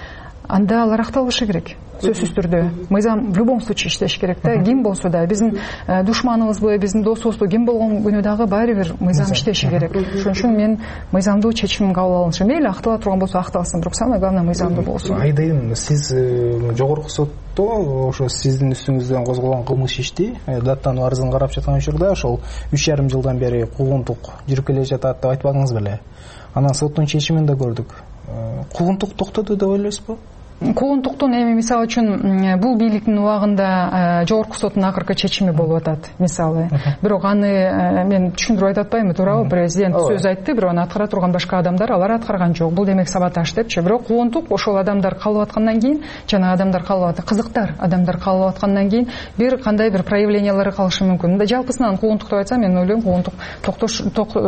анда алар акталышы керек. Сөзсүз түрдө мыйзам в любом случае иштеш керек да. Ким болсо да, биздин душманыбызбы, биздин досубузбу, ким болгон күнү дагы баары бир мыйзам иштеши керек. Ошон үчүн мен мыйзамдуу чечим кабыл алыншы. Мейли актала турган болсо акталсын, бирок самое главное мыйзамдуу болсун. Айдайын, сиз жогорку сотто ошо сиздин үстүңүздөн козголгон кылмыш ишти даттануу арызын карап жаткан учурда ошол үч жарым жылдан бери куугунтук жүрүп келе жатат деп айтпадыңыз беле? Анан соттун чечимин да көрдүк. Куугунтук токтоду деп ойлойсузбу? Куугунтуктун эми мисалы үчүн бул бийликтин убагында жогорку соттун акыркы чечими болуп атат мисалы. Бирок аны мен түшүндүрүп айтып атпайбы, туурабы? Президент сөз айтты, бирок аны аткара турган башка адамдар алар аткарган жок. Бул демек саботаж депчи. Бирок куугунтук ошол адамдар калып аткандан кийин, жана адамдар калып атат, кызыктар адамдар калып аткандан кийин бир кандай бир проявлениялары калышы мүмкүн. Мында жалпысынан куугунтук деп айтсам, мен ойлойм куугунтук токтош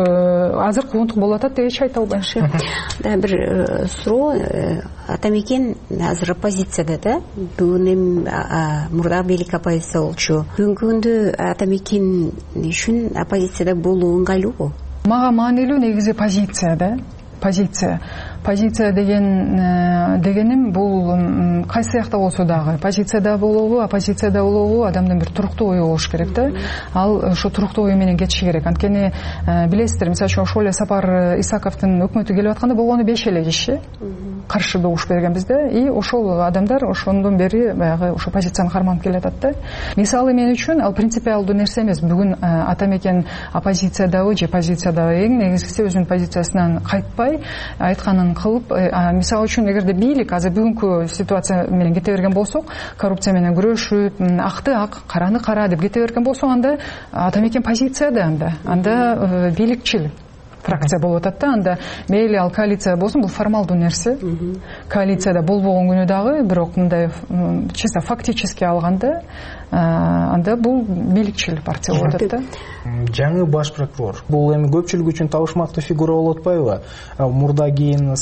азыр куугунтук болуп атат деп эч айта албайм. Да, бир суроо, атамекен азыр оппозицияда да, бүгүн эми мурда бийлик оппозиция болчу. Бүгүнкү күндө атамекен үчүн оппозицияда болуу ыңгайлуубу? Мага маанилүү негизи позиция да. Позиция. Позиция деген дегеним бул кайсы жакта болсо дагы позицияда болобу, оппозицияда болобу, адамдын бир туруктуу ою болуш керек да. Ал ошо туруктуу ою менен кетиши керек. Анткени билесиздер, мисалы үчүн ошол эле Сапар Исаковдун өкмөтү келип атканда болгону беш эле киши каршы добуш бергенбиз да, и ошол адамдар ошондон бери баягы ошо позицияны карманып келатат да. Мисалы мен үчүн ал принципиалдуу нерсе эмес. Бүгүн атамекен оппозициядабы же позициядабы, эң негизгиси өзүнүн позициясынан кайтпай, айтканын кылып, мисалы үчүн эгерде бийлик азыр бүгүнкү ситуация менен кете берген болсок, коррупция менен күрөшүп, акты ак, караны кара деп кете берген болсок, анда атамекен позицияда, анда анда бийликчил фракция болуп атат да. Анда мейли ал коалиция болсун, бул формалдуу нерсе. Коалицияда болбогон күнү дагы, бирок мындай чисто фактически алганда, анда бул бийликчил партия болуп атат да. Жаңы баш прокурор бул эми көпчүлүк үчүн табышмактуу фигура болуп атпайбы? Мурда кийин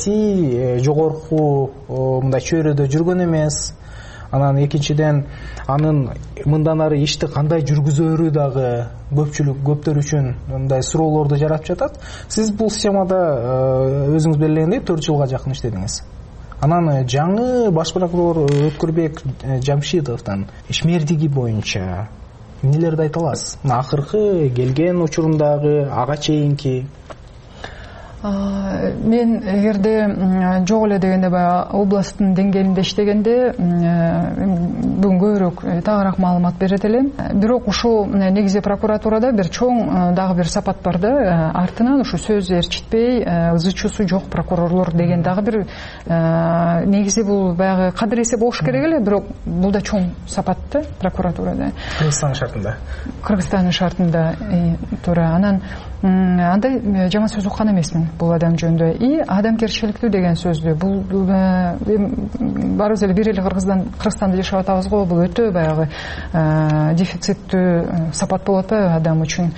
саясий жогорку мындай чөйрөдө жүргөн эмес. Анан экинчиден анын мындан ары ишти кандай жүргүзөрү дагы көпчүлүк көптөр үчүн мындай суроолорду жаратып жатат. Сиз бул схемада өзүңүз белгилегендей төрт жылга жакын иштедиңиз. Анан жаңы баш прокурор Өткүрбек Жамшидовдун ишмердиги боюнча эмнелерди айта аласыз? Акыркы келген учурундагы ага чейинки? Мен эгерде жок эле дегенде баягы областтын деңгээлинде иштегенде бүгүн көбүрөөк тагыраак маалымат берет элем. Бирок ушул негизи прокуратурада бир чоң дагы бир сапат бар да. Артынан ушу сөз ээрчитпей, ызы чуусу жок прокурорлор деген дагы бир негизи бул баягы кадыр эсе болуш керек эле, бирок бул да чоң сапат да прокуратурада. Кыргызстан шартында. Кыргызстандын шартында туура. Анан андай жаман сөз уккан эмесмин бул адам жөнүндө. И адамгерчиликтүү деген сөздү бул баарыбыз эле бир эле Кыргыздан Кыргызстанда жашап атабыз го, бул өтө баягы дефициттүү сапат болуп атпайбы адам үчүн.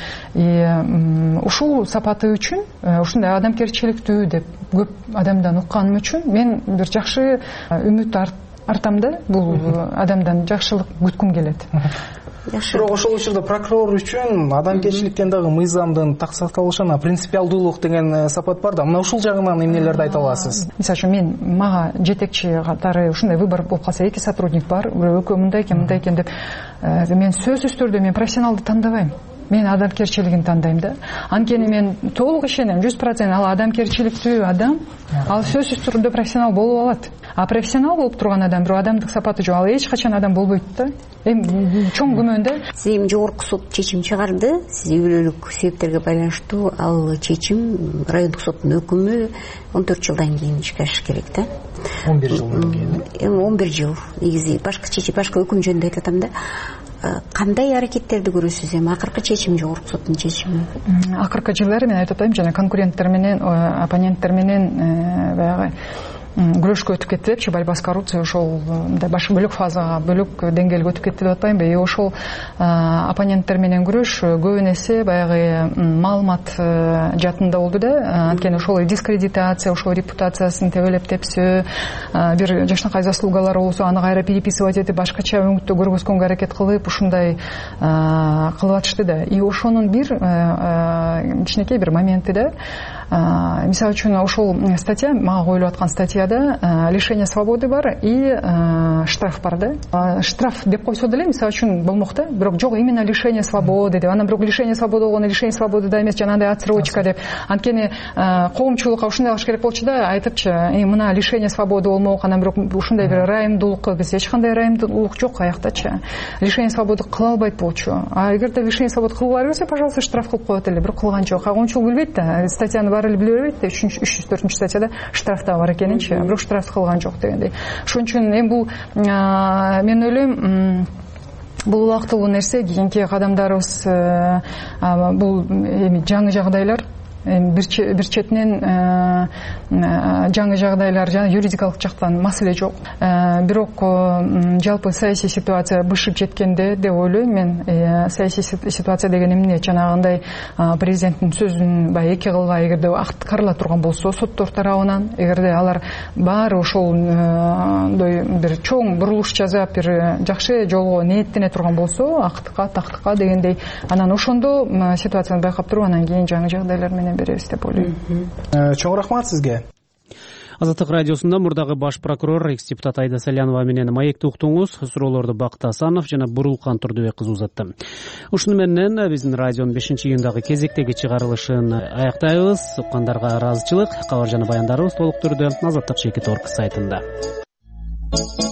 И ушул сапаты үчүн, ушундай адамгерчиликтүү деп көп адамдан укканым үчүн мен бир жакшы үмүт артам да, бул адамдан жакшылык күткүм келет. Бирок ошол учурда прокурор үчүн адамгерчиликтен дагы мыйзамдын так сакталышына принципиалдуулук деген сапат бар да. Мына ушул жагынан эмнелерди айта аласыз? Мисалы үчүн мен мага жетекчи катары ушундай выбор болуп калса, эки сотрудник бар, экөө мындай экен, мындай экен деп, мен сөзсүз түрдө мен профессионалды тандабайм. Мен адамгерчилигин тандайм да. Анткени мен толук ишенем, жүз процент ал адамгерчиликтүү адам, ал сөзсүз түрдө профессионал болуп алат. А профессионал болуп турган адам, бирок адамдык сапаты жок, ал эч качан адам болбойт да. Эми чоң күмөн да. Сиз эми жогорку сот чечим чыгарды, сиз үй бүлөлүк себептерге байланыштуу ал чечим райондук соттун өкүмү он төрт жылдан кийин чыгарыш керек да. он бир жылдан кийин. Эми он бир жыл негизи башка чечим, башка өкүм жөнүндө айтып атам да. Кандай аракеттерди көрөсүз эми акыркы чечим, жогорку соттун чечими? Акыркы жылдары мен айтып атпаймынбы, жана конкуренттер менен, оппоненттер менен баягы күрөшкө өтүп кетти депчи, борьба с коррупцией ошол мындай башка бөлөк фазага, бөлөк деңгээлге өтүп кетти деп атпаймынбы. И ошол оппоненттер менен күрөш көбүн эсе баягы маалымат жаатында болду да. Анткени ошол дискредитация, ошол репутациясын тебелеп тепсөө, бир жакшынакай заслугалары болсо аны кайра переписывать этип башкача өңүттө көргөзгөнгө аракет кылып, ушундай кылып атышты да. И ошонун бир кичинекей бир моменти да. мисалы үчүн ошол статья мага коюлуп аткан статьяда лишение свободы бар и штраф бар да. Штраф деп койсо деле мисалы үчүн болмок да, бирок жок именно лишение свободы деп, анан бирок лишение свободы болгону лишение свободыда эмес, жанагындай отсрочка деп. Анткени коомчулукка ушундай кылыш керек болчу да, айтыпчы мына лишение свободы болмок, анан бирок ушундай бир ырайымдуулук, биз эч кандай ырайымдуулук жок аяктачы, лишение свободы кыла албайт болчу. А эгерде лишение свободы кылгыла берсе, пожалуйста, штраф кылып коет эле, бирок кылган жок. А коомчулук билбейт да, статьяны баары эле биле бербейт да, үч жүз төртүнчү статьяда штраф да бар экенинчи, бирок штраф кылган жок дегендей. Ошон үчүн эми бул мен ойлойм, бул убактылуу нерсе. Кийинки кадамдарыбыз бул эми жаңы жагдайлар, бир четинен жаңы жагдайлар, жана юридикалык жактан маселе жок. Бирок жалпы саясий ситуация бышып жеткенде деп ойлойм мен. Саясий ситуация деген эмне? Жанагындай президенттин сөзүн баягы эки кылга эгерде аткарыла турган болсо соттор тарабынан, эгерде алар баары ошолдой бир чоң бурулуш жасап, бир жакшы жолго ниеттене турган болсо, актыкка, тактыкка дегендей, анан ошондо ситуацияны байкап туруп, анан кийин жаңы жагдайлар менен беребиз деп ойлойм. Чоң рахмат сизге. Азаттык радиосунда мурдагы баш прокурор, экс депутат Айда Салянова менен маекти уктуңуз. Суроолорду Бакыт Асанов жана Бурулкан Турдубек кызы узатты. Ушуну менен биздин радионун бешинчи июндагы кезектеги чыгарылышын аяктайбыз. Уккандарга ыраазычылык. Кабар жана баяндарыбыз толук түрдө Азаттык чекит орг сайтында.